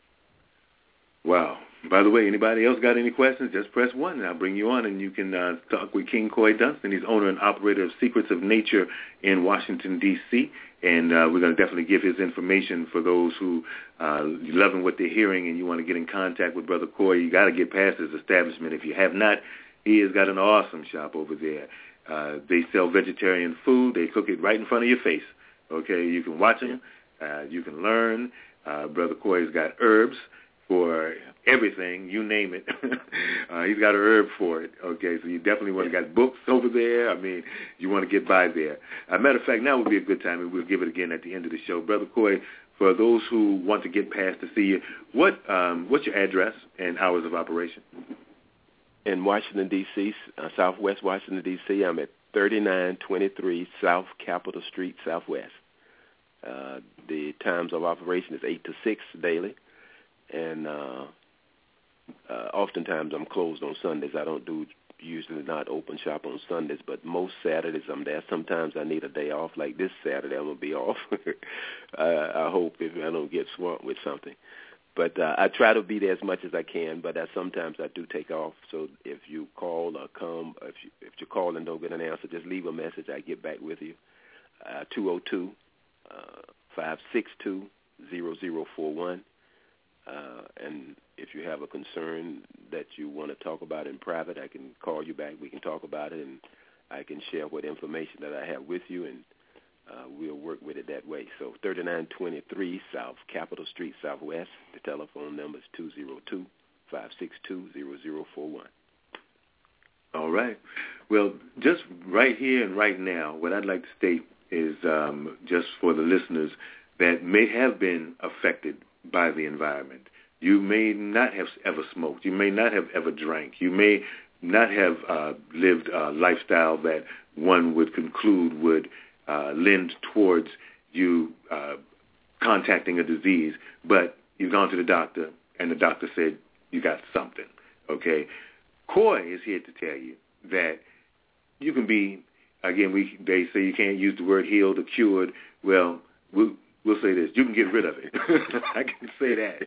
Wow. By the way, anybody else got any questions, just press one, and I'll bring you on, and you can uh, talk with King Coy Dunston. He's owner and operator of Secrets of Nature in Washington, D C, and uh, we're going to definitely give his information for those who uh, loving what they're hearing and you want to get in contact with Brother Coy. You got to get past his establishment. If you have not, he has got an awesome shop over there. Uh, they sell vegetarian food. They cook it right in front of your face. Okay, you can watch them. Uh, you can learn. Uh, Brother Coy's got herbs for everything, you name it. uh, he's got a herb for it. Okay, so you definitely want to got books over there. I mean, you want to get by there. As a matter of fact, now would be a good time, and we'll give it again at the end of the show. Brother Coy, for those who want to get past to see you, what um, what's your address and hours of operation? In Washington, D C, uh, Southwest Washington, D C, I'm at thirty-nine twenty-three South Capitol Street, Southwest. Uh, the times of operation is eight to six daily, and uh, uh, oftentimes I'm closed on Sundays. I don't do usually not open shop on Sundays, but most Saturdays I'm there. Sometimes I need a day off, like this Saturday I'm going to be off. uh, I hope if I don't get swamped with something. But uh, I try to be there as much as I can, but I, sometimes I do take off. So if you call or come, if you, if you call and don't get an answer, just leave a message. I get back with you. Uh, two oh two, five six two, zero zero four one. Uh, and if you have a concern that you want to talk about in private, I can call you back. We can talk about it, and I can share what information that I have with you, and uh, we'll work with it that way. So thirty-nine twenty-three South Capitol Street, Southwest. The telephone number is two oh two, five six two, zero zero four one. All right. Well, just right here and right now, what I'd like to state is um, just for the listeners that may have been affected by the environment. You may not have ever smoked. You may not have ever drank. You may not have uh, lived a lifestyle that one would conclude would uh, lend towards you uh, contacting a disease, but you've gone to the doctor, and the doctor said you got something, okay? Coy is here to tell you that you can be, again, we they say you can't use the word healed or cured. Well, we'll, we'll say this. You can get rid of it. I can say that.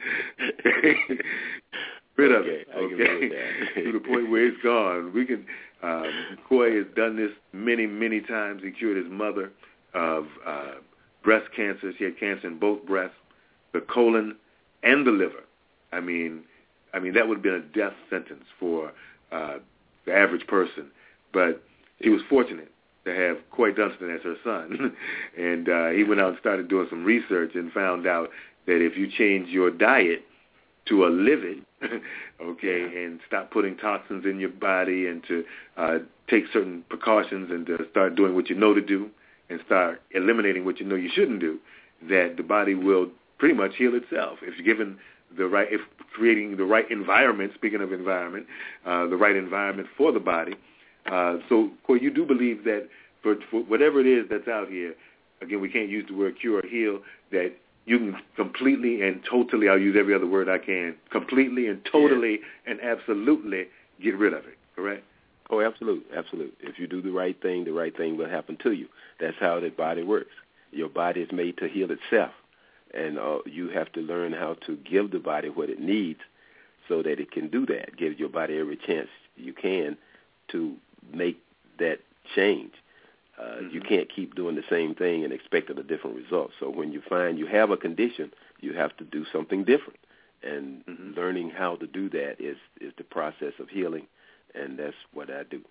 rid of okay, it, okay? To the point where it's gone. We can. Um, Coy has done this many, many times. He cured his mother of uh, breast cancer. She had cancer in both breasts, the colon, and the liver. I mean, I mean that would have been a death sentence for uh, the average person. But she was fortunate to have Coy Dunston as her son. and uh, he went out and started doing some research and found out that if you change your diet to uh, live it, okay, yeah. and stop putting toxins in your body and to uh, take certain precautions and to start doing what you know to do and start eliminating what you know you shouldn't do, that the body will pretty much heal itself if given the right, if creating the right environment, speaking of environment, uh, the right environment for the body. Uh, so, Corey, you do believe that for, for whatever it is that's out here, again, we can't use the word cure or heal, that you can completely and totally, I'll use every other word I can, completely and totally yeah. and absolutely get rid of it, correct? Oh, absolutely, absolutely. If you do the right thing, the right thing will happen to you. That's how the body works. Your body is made to heal itself, and uh, you have to learn how to give the body what it needs so that it can do that. Give your body every chance you can to make that change. Uh, mm-hmm. You can't keep doing the same thing and expecting a different result. So when you find you have a condition, you have to do something different. And mm-hmm. learning how to do that is, is the process of healing, and that's what I do.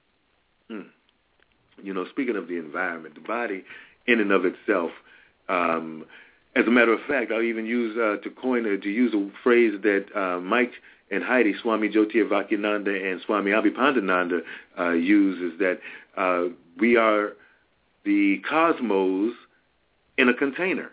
Mm. You know, speaking of the environment, the body in and of itself, um, as a matter of fact, I'll even use uh, to coin a, to use a phrase that uh, Mike and Heidi, Swami Jyotirvakyananda and Swami Abhipandananda uh, use, is that uh, we are the cosmos in a container.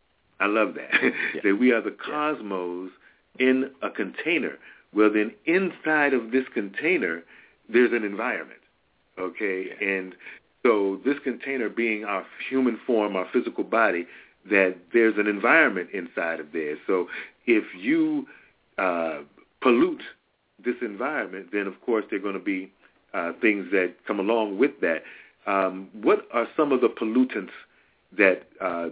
I love that. Yeah. That we are the cosmos yeah. in a container. Well, then inside of this container, there's an environment, okay? Yeah. And so this container being our human form, our physical body, that there's an environment inside of there. So if you uh, pollute this environment, then, of course, there are going to be uh, things that come along with that. Um, what are some of the pollutants that uh,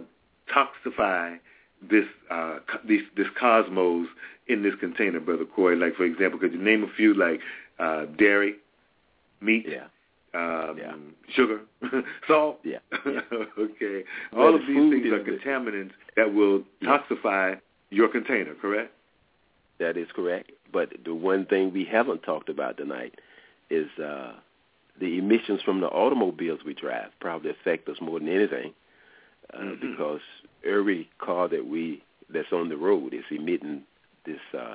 toxify this, uh, co- this this cosmos in this container, Brother Corey? Like, for example, could you name a few, like uh, dairy, meat, yeah. Um, yeah. sugar, salt? Yeah. yeah. Okay. Well, all of these things are the, contaminants that will toxify yeah. your container, correct? That is correct. But the one thing we haven't talked about tonight is uh, the emissions from the automobiles we drive probably affect us more than anything. Uh, mm-hmm. Because every car that we that's on the road is emitting this uh,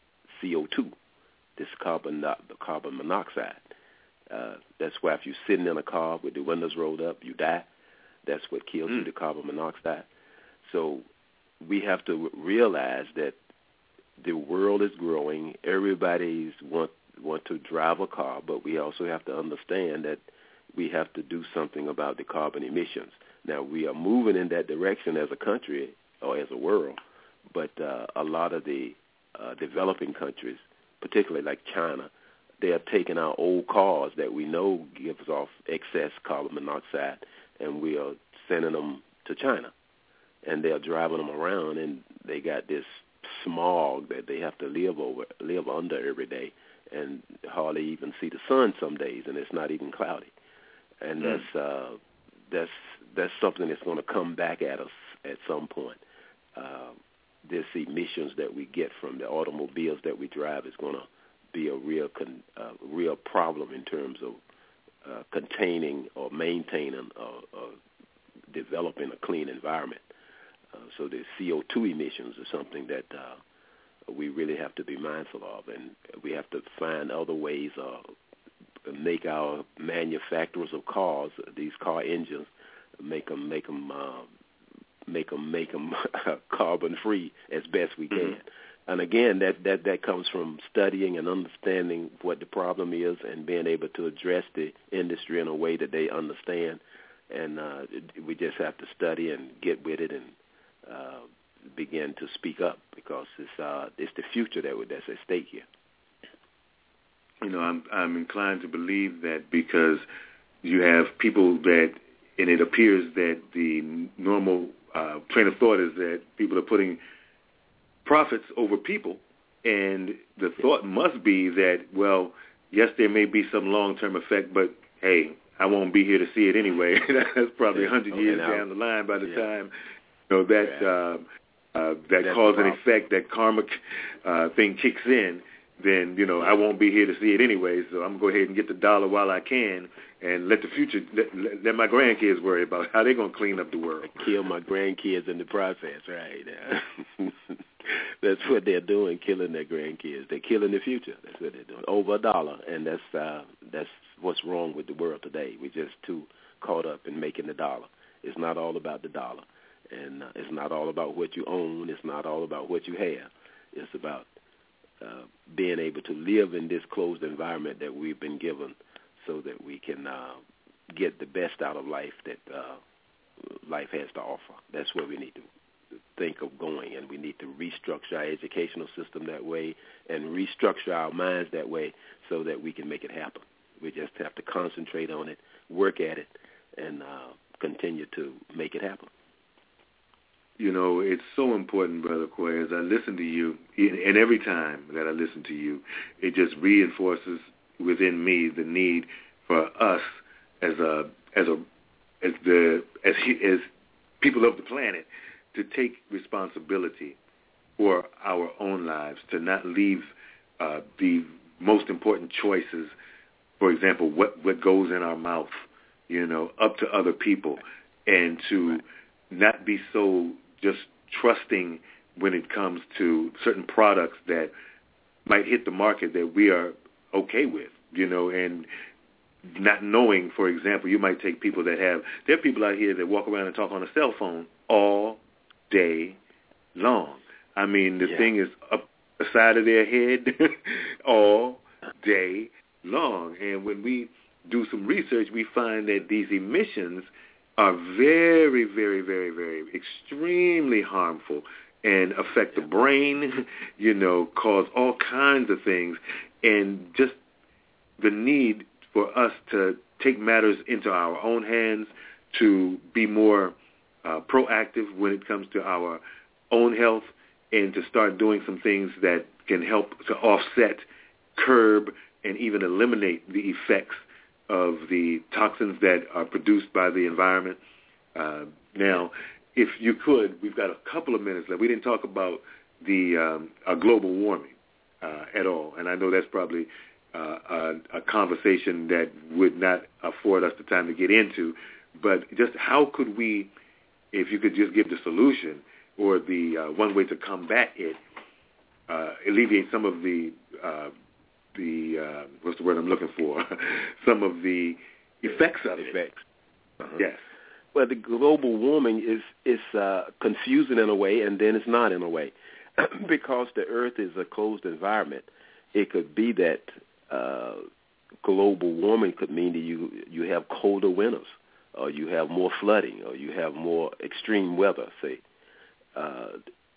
C O two, this carbon the carbon monoxide. Uh, that's why if you're sitting in a car with the windows rolled up, you die. That's what kills mm. you, the carbon monoxide. So we have to realize that the world is growing. Everybody's want want to drive a car, but we also have to understand that we have to do something about the carbon emissions. Now, we are moving in that direction as a country or as a world, but uh, a lot of the uh, developing countries, particularly like China, they are taking our old cars that we know gives off excess carbon monoxide, and we are sending them to China. And they are driving them around, and they got this smog that they have to live over, live under every day, and hardly even see the sun some days, and it's not even cloudy. And mm. that's uh, that's that's something that's going to come back at us at some point. Uh, this emissions that we get from the automobiles that we drive is going to be a real con, uh, real problem in terms of uh, containing or maintaining or, or developing a clean environment. Uh, so the C O two emissions are something that uh, we really have to be mindful of, and we have to find other ways of make our manufacturers of cars, these car engines, make them make them uh, make them make them carbon free as best we can. Mm-hmm. And again, that, that, that comes from studying and understanding what the problem is and being able to address the industry in a way that they understand. And uh, we just have to study and get with it and uh, begin to speak up, because it's uh, it's the future that that's at stake here. You know, I'm I'm inclined to believe that, because you have people that, and it appears that the normal uh, train of thought is that people are putting profits over people, and the thought must be that, well, yes, there may be some long-term effect, but hey, I won't be here to see it anyway. That's probably a hundred years okay, down the line by the yeah. time you know that yeah. uh, uh, that That's cause and effect, that karmic uh, thing kicks in. then, you know, I won't be here to see it anyway, so I'm going to go ahead and get the dollar while I can and let the future, let, let, let my grandkids worry about how they're going to clean up the world. Kill my grandkids in the process, right? That's what they're doing, killing their grandkids. They're killing the future. That's what they're doing, over a dollar, and that's uh, that's what's wrong with the world today. We're just too caught up in making the dollar. It's not all about the dollar, and uh, it's not all about what you own. It's not all about what you have. It's about uh, being able to live in this closed environment that we've been given so that we can uh, get the best out of life that uh, life has to offer. That's where we need to think of going, and we need to restructure our educational system that way and restructure our minds that way so that we can make it happen. We just have to concentrate on it, work at it, and uh, continue to make it happen. You know, it's so important, Brother Quay, as I listen to you, and every time that I listen to you, it just reinforces within me the need for us as a as a as the as as people of the planet to take responsibility for our own lives, to not leave uh, the most important choices, for example, what what goes in our mouth, you know, up to other people, and to not be so just trusting when it comes to certain products that might hit the market that we are okay with, you know, and not knowing, for example, you might take people that have, there are people out here that walk around and talk on a cell phone all day long. I mean, the yeah. thing is up the side of their head all day long. And when we do some research, we find that these emissions are very, very, very, very extremely harmful and affect the brain, you know, cause all kinds of things. And just the need for us to take matters into our own hands, to be more uh, proactive when it comes to our own health, and to start doing some things that can help to offset, curb, and even eliminate the effects of the toxins that are produced by the environment. Uh, now, if you could, we've got a couple of minutes left. We didn't talk about the um, uh, global warming uh, at all, and I know that's probably uh, a, a conversation that would not afford us the time to get into, but just how could we, if you could just give the solution or the uh, one way to combat it, uh, alleviate some of the uh, the uh, what's the word I'm looking for? some of the effects of effects. it. Uh-huh. Yes. Well, the global warming is is uh, confusing in a way, and then it's not in a way, because the Earth is a closed environment. It could be that uh, global warming could mean that you you have colder winters, or you have more flooding, or you have more extreme weather, say. Uh,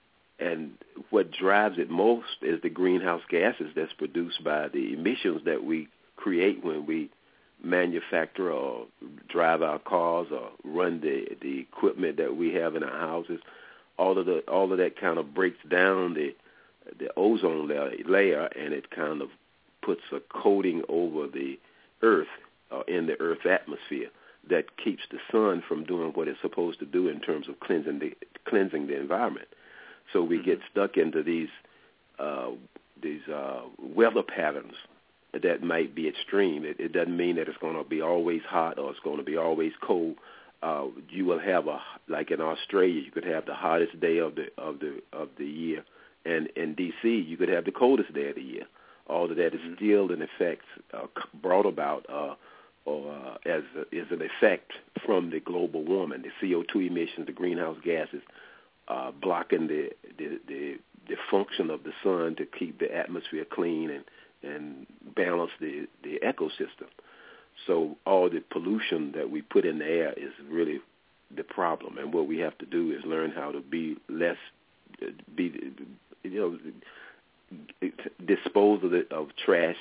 and what drives it most is the greenhouse gases that's produced by the emissions that we create when we manufacture or drive our cars or run the the equipment that we have in our houses. All of the all of that kind of breaks down the the ozone layer, and it kind of puts a coating over the Earth or in the Earth atmosphere that keeps the sun from doing what it's supposed to do in terms of cleansing the cleansing the environment. So we mm-hmm. get stuck into these uh, these uh, weather patterns that might be extreme. It, it doesn't mean that it's going to be always hot or it's going to be always cold. Uh, you will have a like in Australia, you could have the hottest day of the of the of the year, and in D C you could have the coldest day of the year. All of that is mm-hmm. still in effect uh, brought about uh, or uh, as a, is an effect from the global warming, the C O two emissions, the greenhouse gases, uh, blocking the, the the the function of the sun to keep the atmosphere clean and and balance the, the ecosystem. So all the pollution that we put in the air is really the problem. And what we have to do is learn how to be less, be, you know, dispose of, the, of trash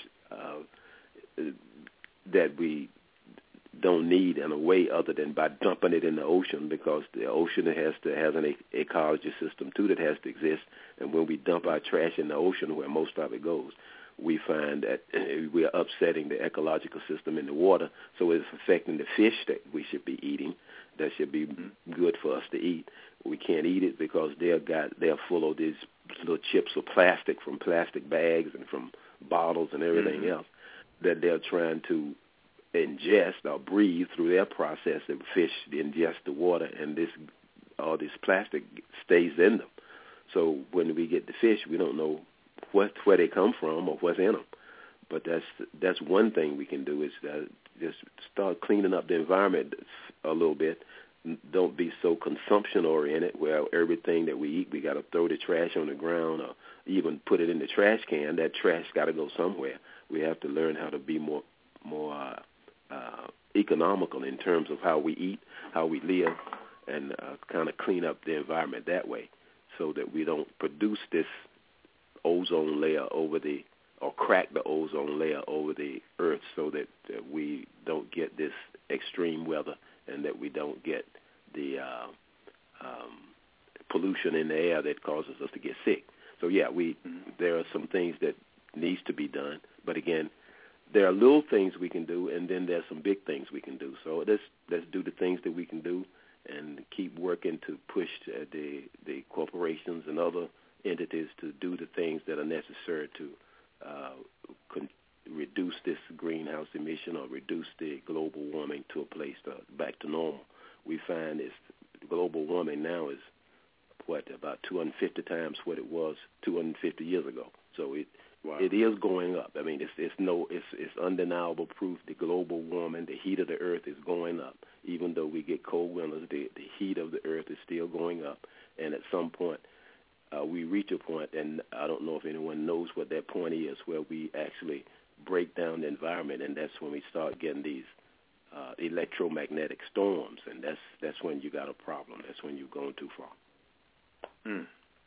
uh, that we don't need in a way other than by dumping it in the ocean, because the ocean has to has an ecology system too that has to exist. And when we dump our trash in the ocean, where most of it goes, we find that we are upsetting the ecological system in the water, so it's affecting the fish that we should be eating, that should be good for us to eat. We can't eat it because they're got they're full of these little chips of plastic from plastic bags and from bottles and everything mm-hmm. else that they're trying to ingest or breathe through their process of fish ingest the water, and this all this plastic stays in them. So when we get the fish, we don't know what where they come from or what's in them. But that's that's one thing we can do is uh, just start cleaning up the environment a little bit. Don't be so consumption oriented where everything that we eat we got to throw the trash on the ground or even put it in the trash can. That trash got to go somewhere. We have to learn how to be more more uh, uh, economical in terms of how we eat, how we live, and uh, kind of clean up the environment that way, so that we don't produce this ozone layer over the or crack the ozone layer over the earth, so that uh, we don't get this extreme weather and that we don't get the uh, um, pollution in the air that causes us to get sick. So yeah, we mm-hmm. there are some things that needs to be done, but again, there are little things we can do, and then there's some big things we can do. So let's let's do the things that we can do, and keep working to push uh, the the corporations and other entities to do the things that are necessary to uh, con- reduce this greenhouse emission or reduce the global warming to a place to, back to normal. We find is global warming now is what about two hundred fifty times what it was two hundred fifty years ago. So it wow. it is going up. I mean, it's it's no it's it's undeniable proof the global warming, the heat of the earth is going up. Even though we get cold winters, the the heat of the earth is still going up, and at some point. Uh, we reach a point, and I don't know if anyone knows what that point is, where we actually break down the environment, and that's when we start getting these uh, electromagnetic storms, and that's that's when you got a problem. That's when you're going too far. Hmm.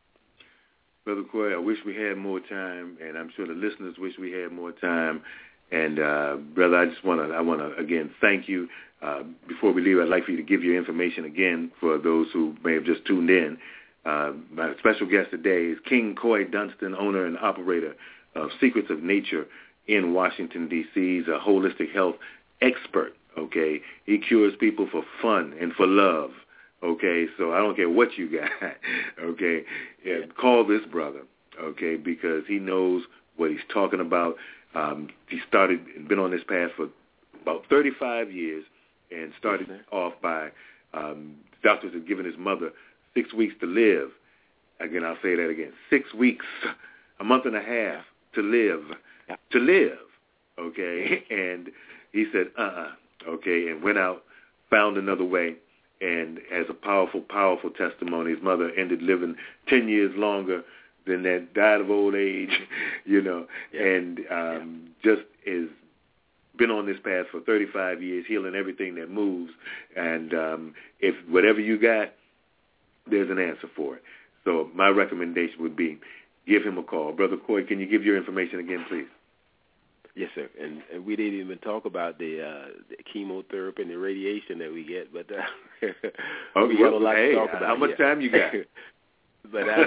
Brother Coy, I wish we had more time, and I'm sure the listeners wish we had more time. And uh, brother, I just want to I want to again thank you. Uh, before we leave, I'd like for you to give your information again for those who may have just tuned in. Uh, my special guest today is King Coy Dunston, owner and operator of Secrets of Nature in Washington, D C He's a holistic health expert, okay? He cures people for fun and for love, okay? So I don't care what you got, okay? Yeah, call this brother, okay, because he knows what he's talking about. Um, he started and been on this path for about thirty-five years and started yes, off by um, doctors had given his mother Six weeks to live. Again, I'll say that again. Six weeks, a month and a half to live, to live, okay? And he said, uh-uh, okay, and went out, found another way, and has a powerful, powerful testimony. His mother ended living ten years longer than that, died of old age, you know, yeah. and um, yeah. just is been on this path for thirty-five years, healing everything that moves. And um, if whatever you got, there's an answer for it. So my recommendation would be give him a call. Brother Coy, can you give your information again, please? Yes, sir. And, and we didn't even talk about the, uh, the chemotherapy and the radiation that we get, but uh, oh, we well, got a lot hey, to talk about. How much yet. time you got? but I'm,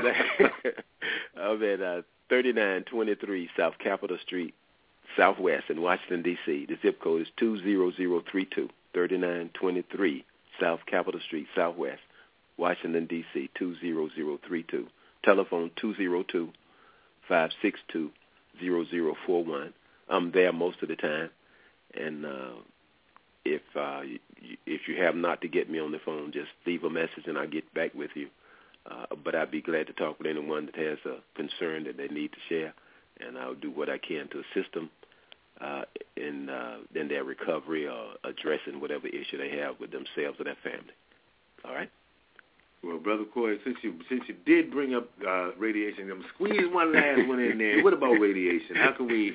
I'm at uh, thirty-nine twenty-three South Capitol Street, Southwest in Washington, D C The zip code is two zero zero three two, thirty-nine twenty-three South Capitol Street, Southwest. Washington, D C two zero zero three two. Telephone two zero two, five six two, zero zero four one. I'm there most of the time. And uh, if uh, if you have not to get me on the phone, just leave a message and I'll get back with you. Uh, but I'd be glad to talk with anyone that has a concern that they need to share, and I'll do what I can to assist them uh, in, uh, in their recovery or addressing whatever issue they have with themselves or their family. All right? Well, Brother Coy, since you since you did bring up uh, radiation, I'm squeeze one last one in there. What about radiation? How can we?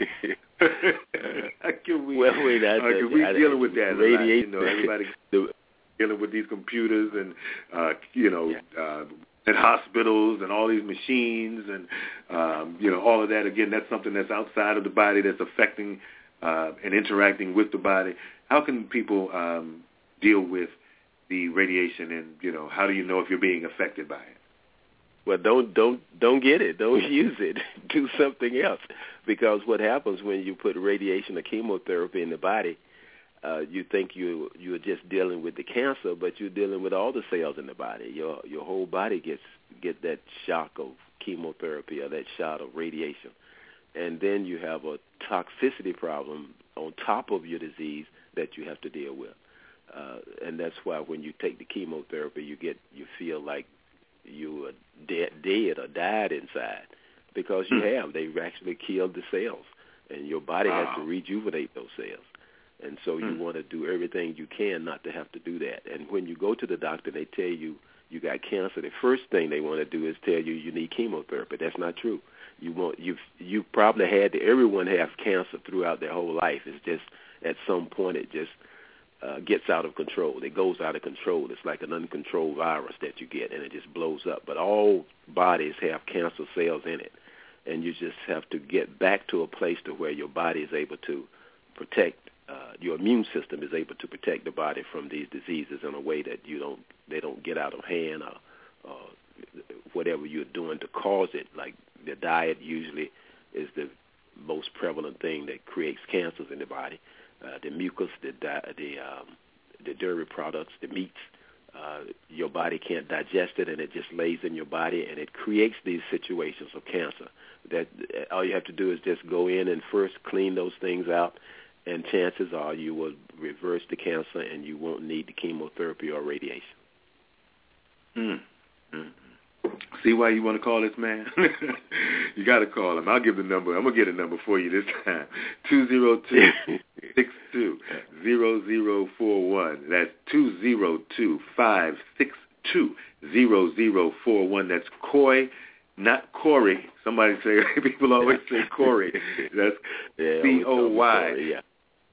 how can we? Well, wait, I, uh, we I, dealing with that. Radiation. You know, everybody dealing with these computers and uh, you know, yeah. uh, and hospitals and all these machines and um, you know all of that. Again, that's something that's outside of the body that's affecting uh, and interacting with the body. How can people um, deal with the radiation, and you know, how do you know if you're being affected by it? Well, don't don't don't get it. Don't use it. Do something else, because what happens when you put radiation or chemotherapy in the body, uh, you think you you're just dealing with the cancer, but you're dealing with all the cells in the body. Your your whole body gets get that shock of chemotherapy or that shot of radiation. and then you have a toxicity problem on top of your disease that you have to deal with. Uh, and that's why when you take the chemotherapy, you get you feel like you are dead, dead or died inside, because you hmm. have. They've actually killed the cells, and your body wow. has to rejuvenate those cells. And so you hmm. want to do everything you can not to have to do that. And when you go to the doctor, they tell you you got cancer. The first thing they want to do is tell you you need chemotherapy. That's not true. You want you've you probably had everyone has cancer throughout their whole life. It's just at some point it just uh, gets out of control. It goes out of control. It's like an uncontrolled virus that you get, and it just blows up. But all bodies have cancer cells in it, and you just have to get back to a place to where your body is able to protect. Uh, your immune system is able to protect the body from these diseases in a way that you don't they don't get out of hand, or, or whatever you're doing to cause it. Like the diet usually is the most prevalent thing that creates cancers in the body. Uh, the mucus, the di- the um, the dairy products, the meats, uh, your body can't digest it, and it just lays in your body, and it creates these situations of cancer. That all you have to do is just go in and first clean those things out, and chances are you will reverse the cancer, and you won't need the chemotherapy or radiation. Mm. Mm. See why you want to call this man? You got to call him. I'll give the number. I'm going to get a number for you this time. two zero two, six two, zero zero four one. That's two zero two, five six two, zero zero four one. That's Coy, not Corey. Somebody say, people always say Corey. That's yeah, C O Y. Corey, yeah.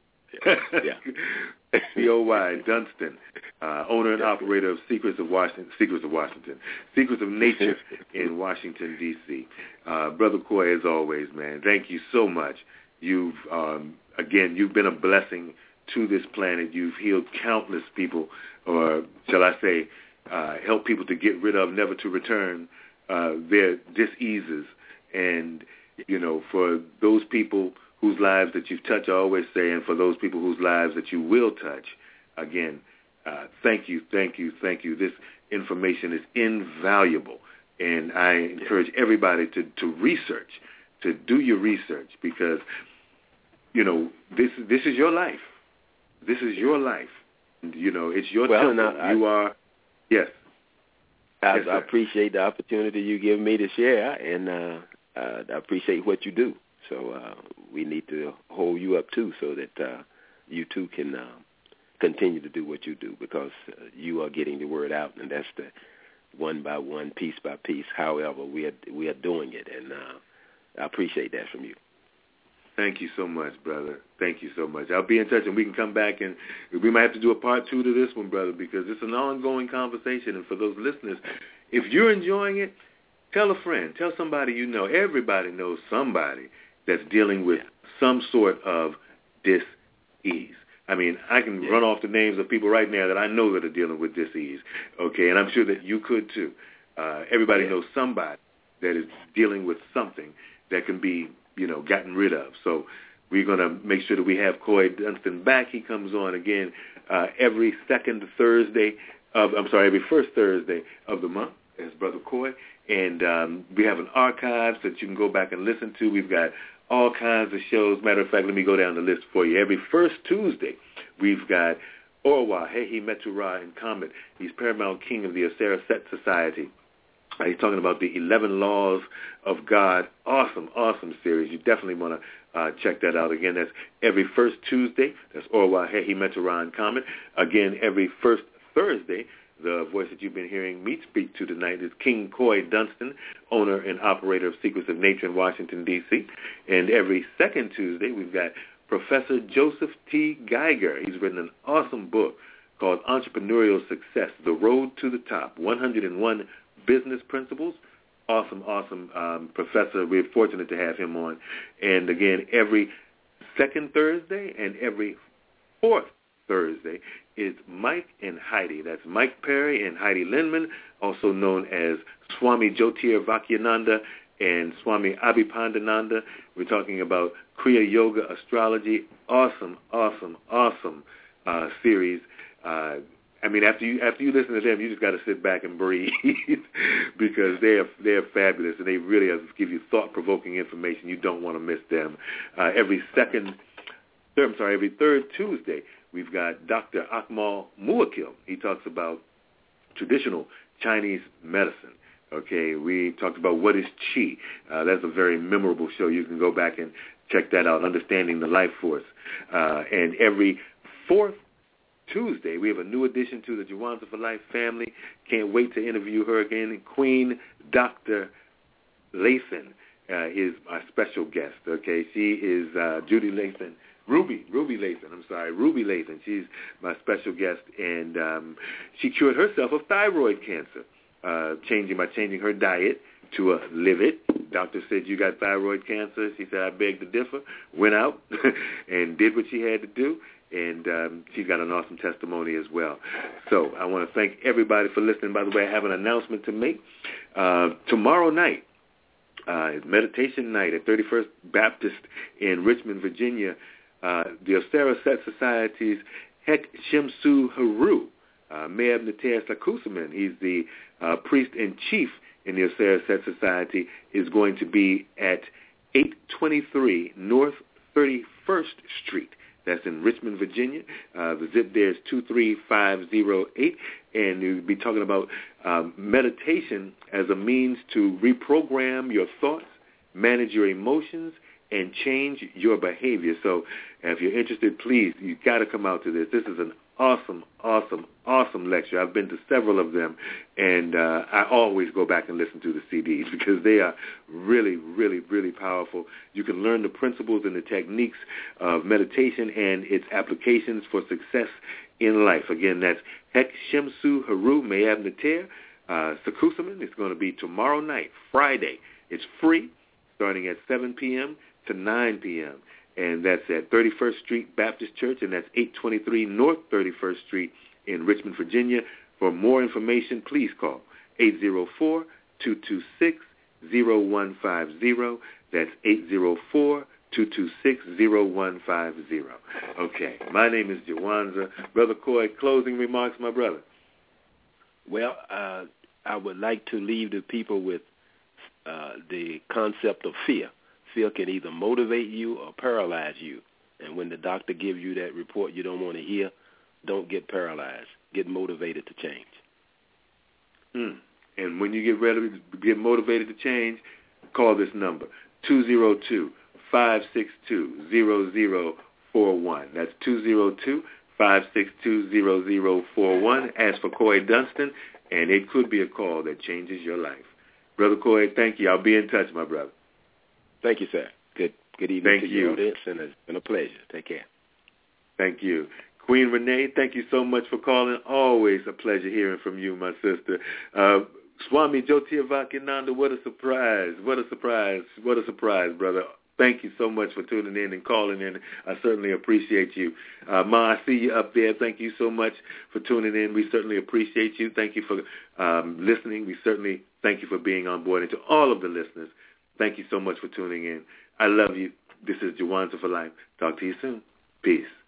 Yeah. C O Y Dunston, uh, owner and operator of Secrets of Washington, Secrets of Washington, Secrets of Nature in Washington, D C Uh, Brother Coy, as always, man, thank you so much. You've, um, again, you've been a blessing to this planet. You've healed countless people, or shall I say, uh, helped people to get rid of, never to return, uh, their diseases. And, you know, for those people whose lives that you've touched, I always say, and for those people whose lives that you will touch, again, uh, thank you, thank you, thank you. This information is invaluable, and I encourage everybody to, to research, to do your research, because, you know, this this is your life. This is your life. You know, it's your well, temple. Now, you I, are, yes. I, yes I appreciate the opportunity you give me to share, and uh, uh, I appreciate what you do. So uh, we need to hold you up, too, so that uh, you, too, can uh, continue to do what you do, because uh, you are getting the word out, and that's the one by one, piece by piece. However, we are, we are doing it, and uh, I appreciate that from you. Thank you so much, brother. Thank you so much. I'll be in touch, and we can come back, and we might have to do a part two to this one, brother, because it's an ongoing conversation. And for those listeners, if you're enjoying it, tell a friend. Tell somebody you know. Everybody knows somebody that's dealing with some sort of dis-ease. I mean, I can yeah. run off the names of people right now that I know that are dealing with dis-ease, okay, and I'm sure that you could too. Uh, everybody yeah. knows somebody that is dealing with something that can be, you know, gotten rid of. So we're going to make sure that we have Coy Dunston back. He comes on again uh, every second Thursday of, I'm sorry, every first Thursday of the month as Brother Coy. And um, we have an archive that you can go back and listen to. We've got all kinds of shows. Matter of fact, let me go down the list for you. Every first Tuesday, we've got Orwa, Hehi Metura, and Comet. He's Paramount King of the Aseraset Society. Uh, he's talking about the eleven Laws of God. Awesome, awesome series. You definitely want to uh, check that out. Again, that's every first Tuesday. That's Orwa, Hehi Metura, and Comet. Again, every first Thursday, the voice that you've been hearing me speak to tonight is King Coy Dunston, owner and operator of Secrets of Nature in Washington, D C And every second Tuesday, we've got Professor Joseph T. Geiger. He's written an awesome book called Entrepreneurial Success, The Road to the Top, one hundred one Business Principles. Awesome, awesome um, professor. We're fortunate to have him on. And again, every second Thursday and every fourth Thursday is Mike and Heidi. That's Mike Perry and Heidi Lindman, also known as Swami Jyotir Vakyananda and Swami Abhipandananda. We're talking about Kriya Yoga Astrology. Awesome, awesome, awesome uh, series. Uh, I mean, after you after you listen to them, you just got to sit back and breathe because they're they're fabulous and they really give you thought-provoking information. You don't want to miss them. Uh, every second, third, I'm sorry, every third Tuesday, we've got Doctor Akmal Muakil. He talks about traditional Chinese medicine. Okay, we talked about what is qi. Uh, that's a very memorable show. You can go back and check that out, Understanding the Life Force. Uh, and every fourth Tuesday, we have a new addition to the Jawanza for Life family. Can't wait to interview her again. Queen Doctor Lathan uh, is our special guest, okay? She is uh, Judy Lathan. Ruby, Ruby Lathan, I'm sorry, Ruby Lathan. She's my special guest, and um, she cured herself of thyroid cancer, uh, changing by changing her diet to a live it. Doctor said, you got thyroid cancer. She said, I beg to differ. Went out and did what she had to do. And um, she's got an awesome testimony as well. So I want to thank everybody for listening. By the way, I have an announcement to make. Uh, tomorrow night uh, is meditation night at thirty-first Baptist in Richmond, Virginia. Uh, the Osera Set Society's Hek Shemsu Haru, uh, Me'ab Neter Sakusaman, he's the uh, priest-in-chief in the Osera Set Society, is going to be at eight twenty-three North thirty-first Street. That's in Richmond, Virginia. Uh, the zip there is two three five zero eight, and we'll be talking about um, meditation as a means to reprogram your thoughts, manage your emotions, and change your behavior. So if you're interested, please, you've got to come out to this. This is an awesome, awesome, awesome lecture. I've been to several of them, and uh, I always go back and listen to the C Ds because they are really, really, really powerful. You can learn the principles and the techniques of meditation and its applications for success in life. Again, that's Hek Shemsu Haru Me'ab Neter uh, Sakusaman. It's going to be tomorrow night, Friday. It's free, starting at seven p.m. to nine p.m., and that's at thirty-first Street Baptist Church, and that's eight twenty-three North thirty-first Street in Richmond, Virginia. For more information, please call eight zero four, two two six, zero one five zero. That's eight zero four, two two six, zero one five zero. Okay, my name is Jawanza. Brother Coy, closing remarks, my brother. Well, uh, I would like to leave the people with uh, the concept of fear. Fear can either motivate you or paralyze you. And when the doctor gives you that report you don't want to hear, don't get paralyzed. Get motivated to change. Mm. And when you get ready to get motivated to change, call this number, two zero two, five six two, zero zero four one. That's two zero two, five six two, zero zero four one. Ask for Coy Dunston, and it could be a call that changes your life. Brother Coy, thank you. I'll be in touch, my brother. Thank you, sir. Good good evening thank to you. your audience, and it's been a pleasure. Take care. Thank you. Queen Renee, thank you so much for calling. Always a pleasure hearing from you, my sister. Uh, Swami Jyotirvakinanda, what a surprise. What a surprise. What a surprise, brother. Thank you so much for tuning in and calling in. I certainly appreciate you. Uh, Ma, I see you up there. Thank you so much for tuning in. We certainly appreciate you. Thank you for um, listening. We certainly thank you for being on board. And to all of the listeners, thank you so much for tuning in. I love you. This is Jawanza for Life. Talk to you soon. Peace.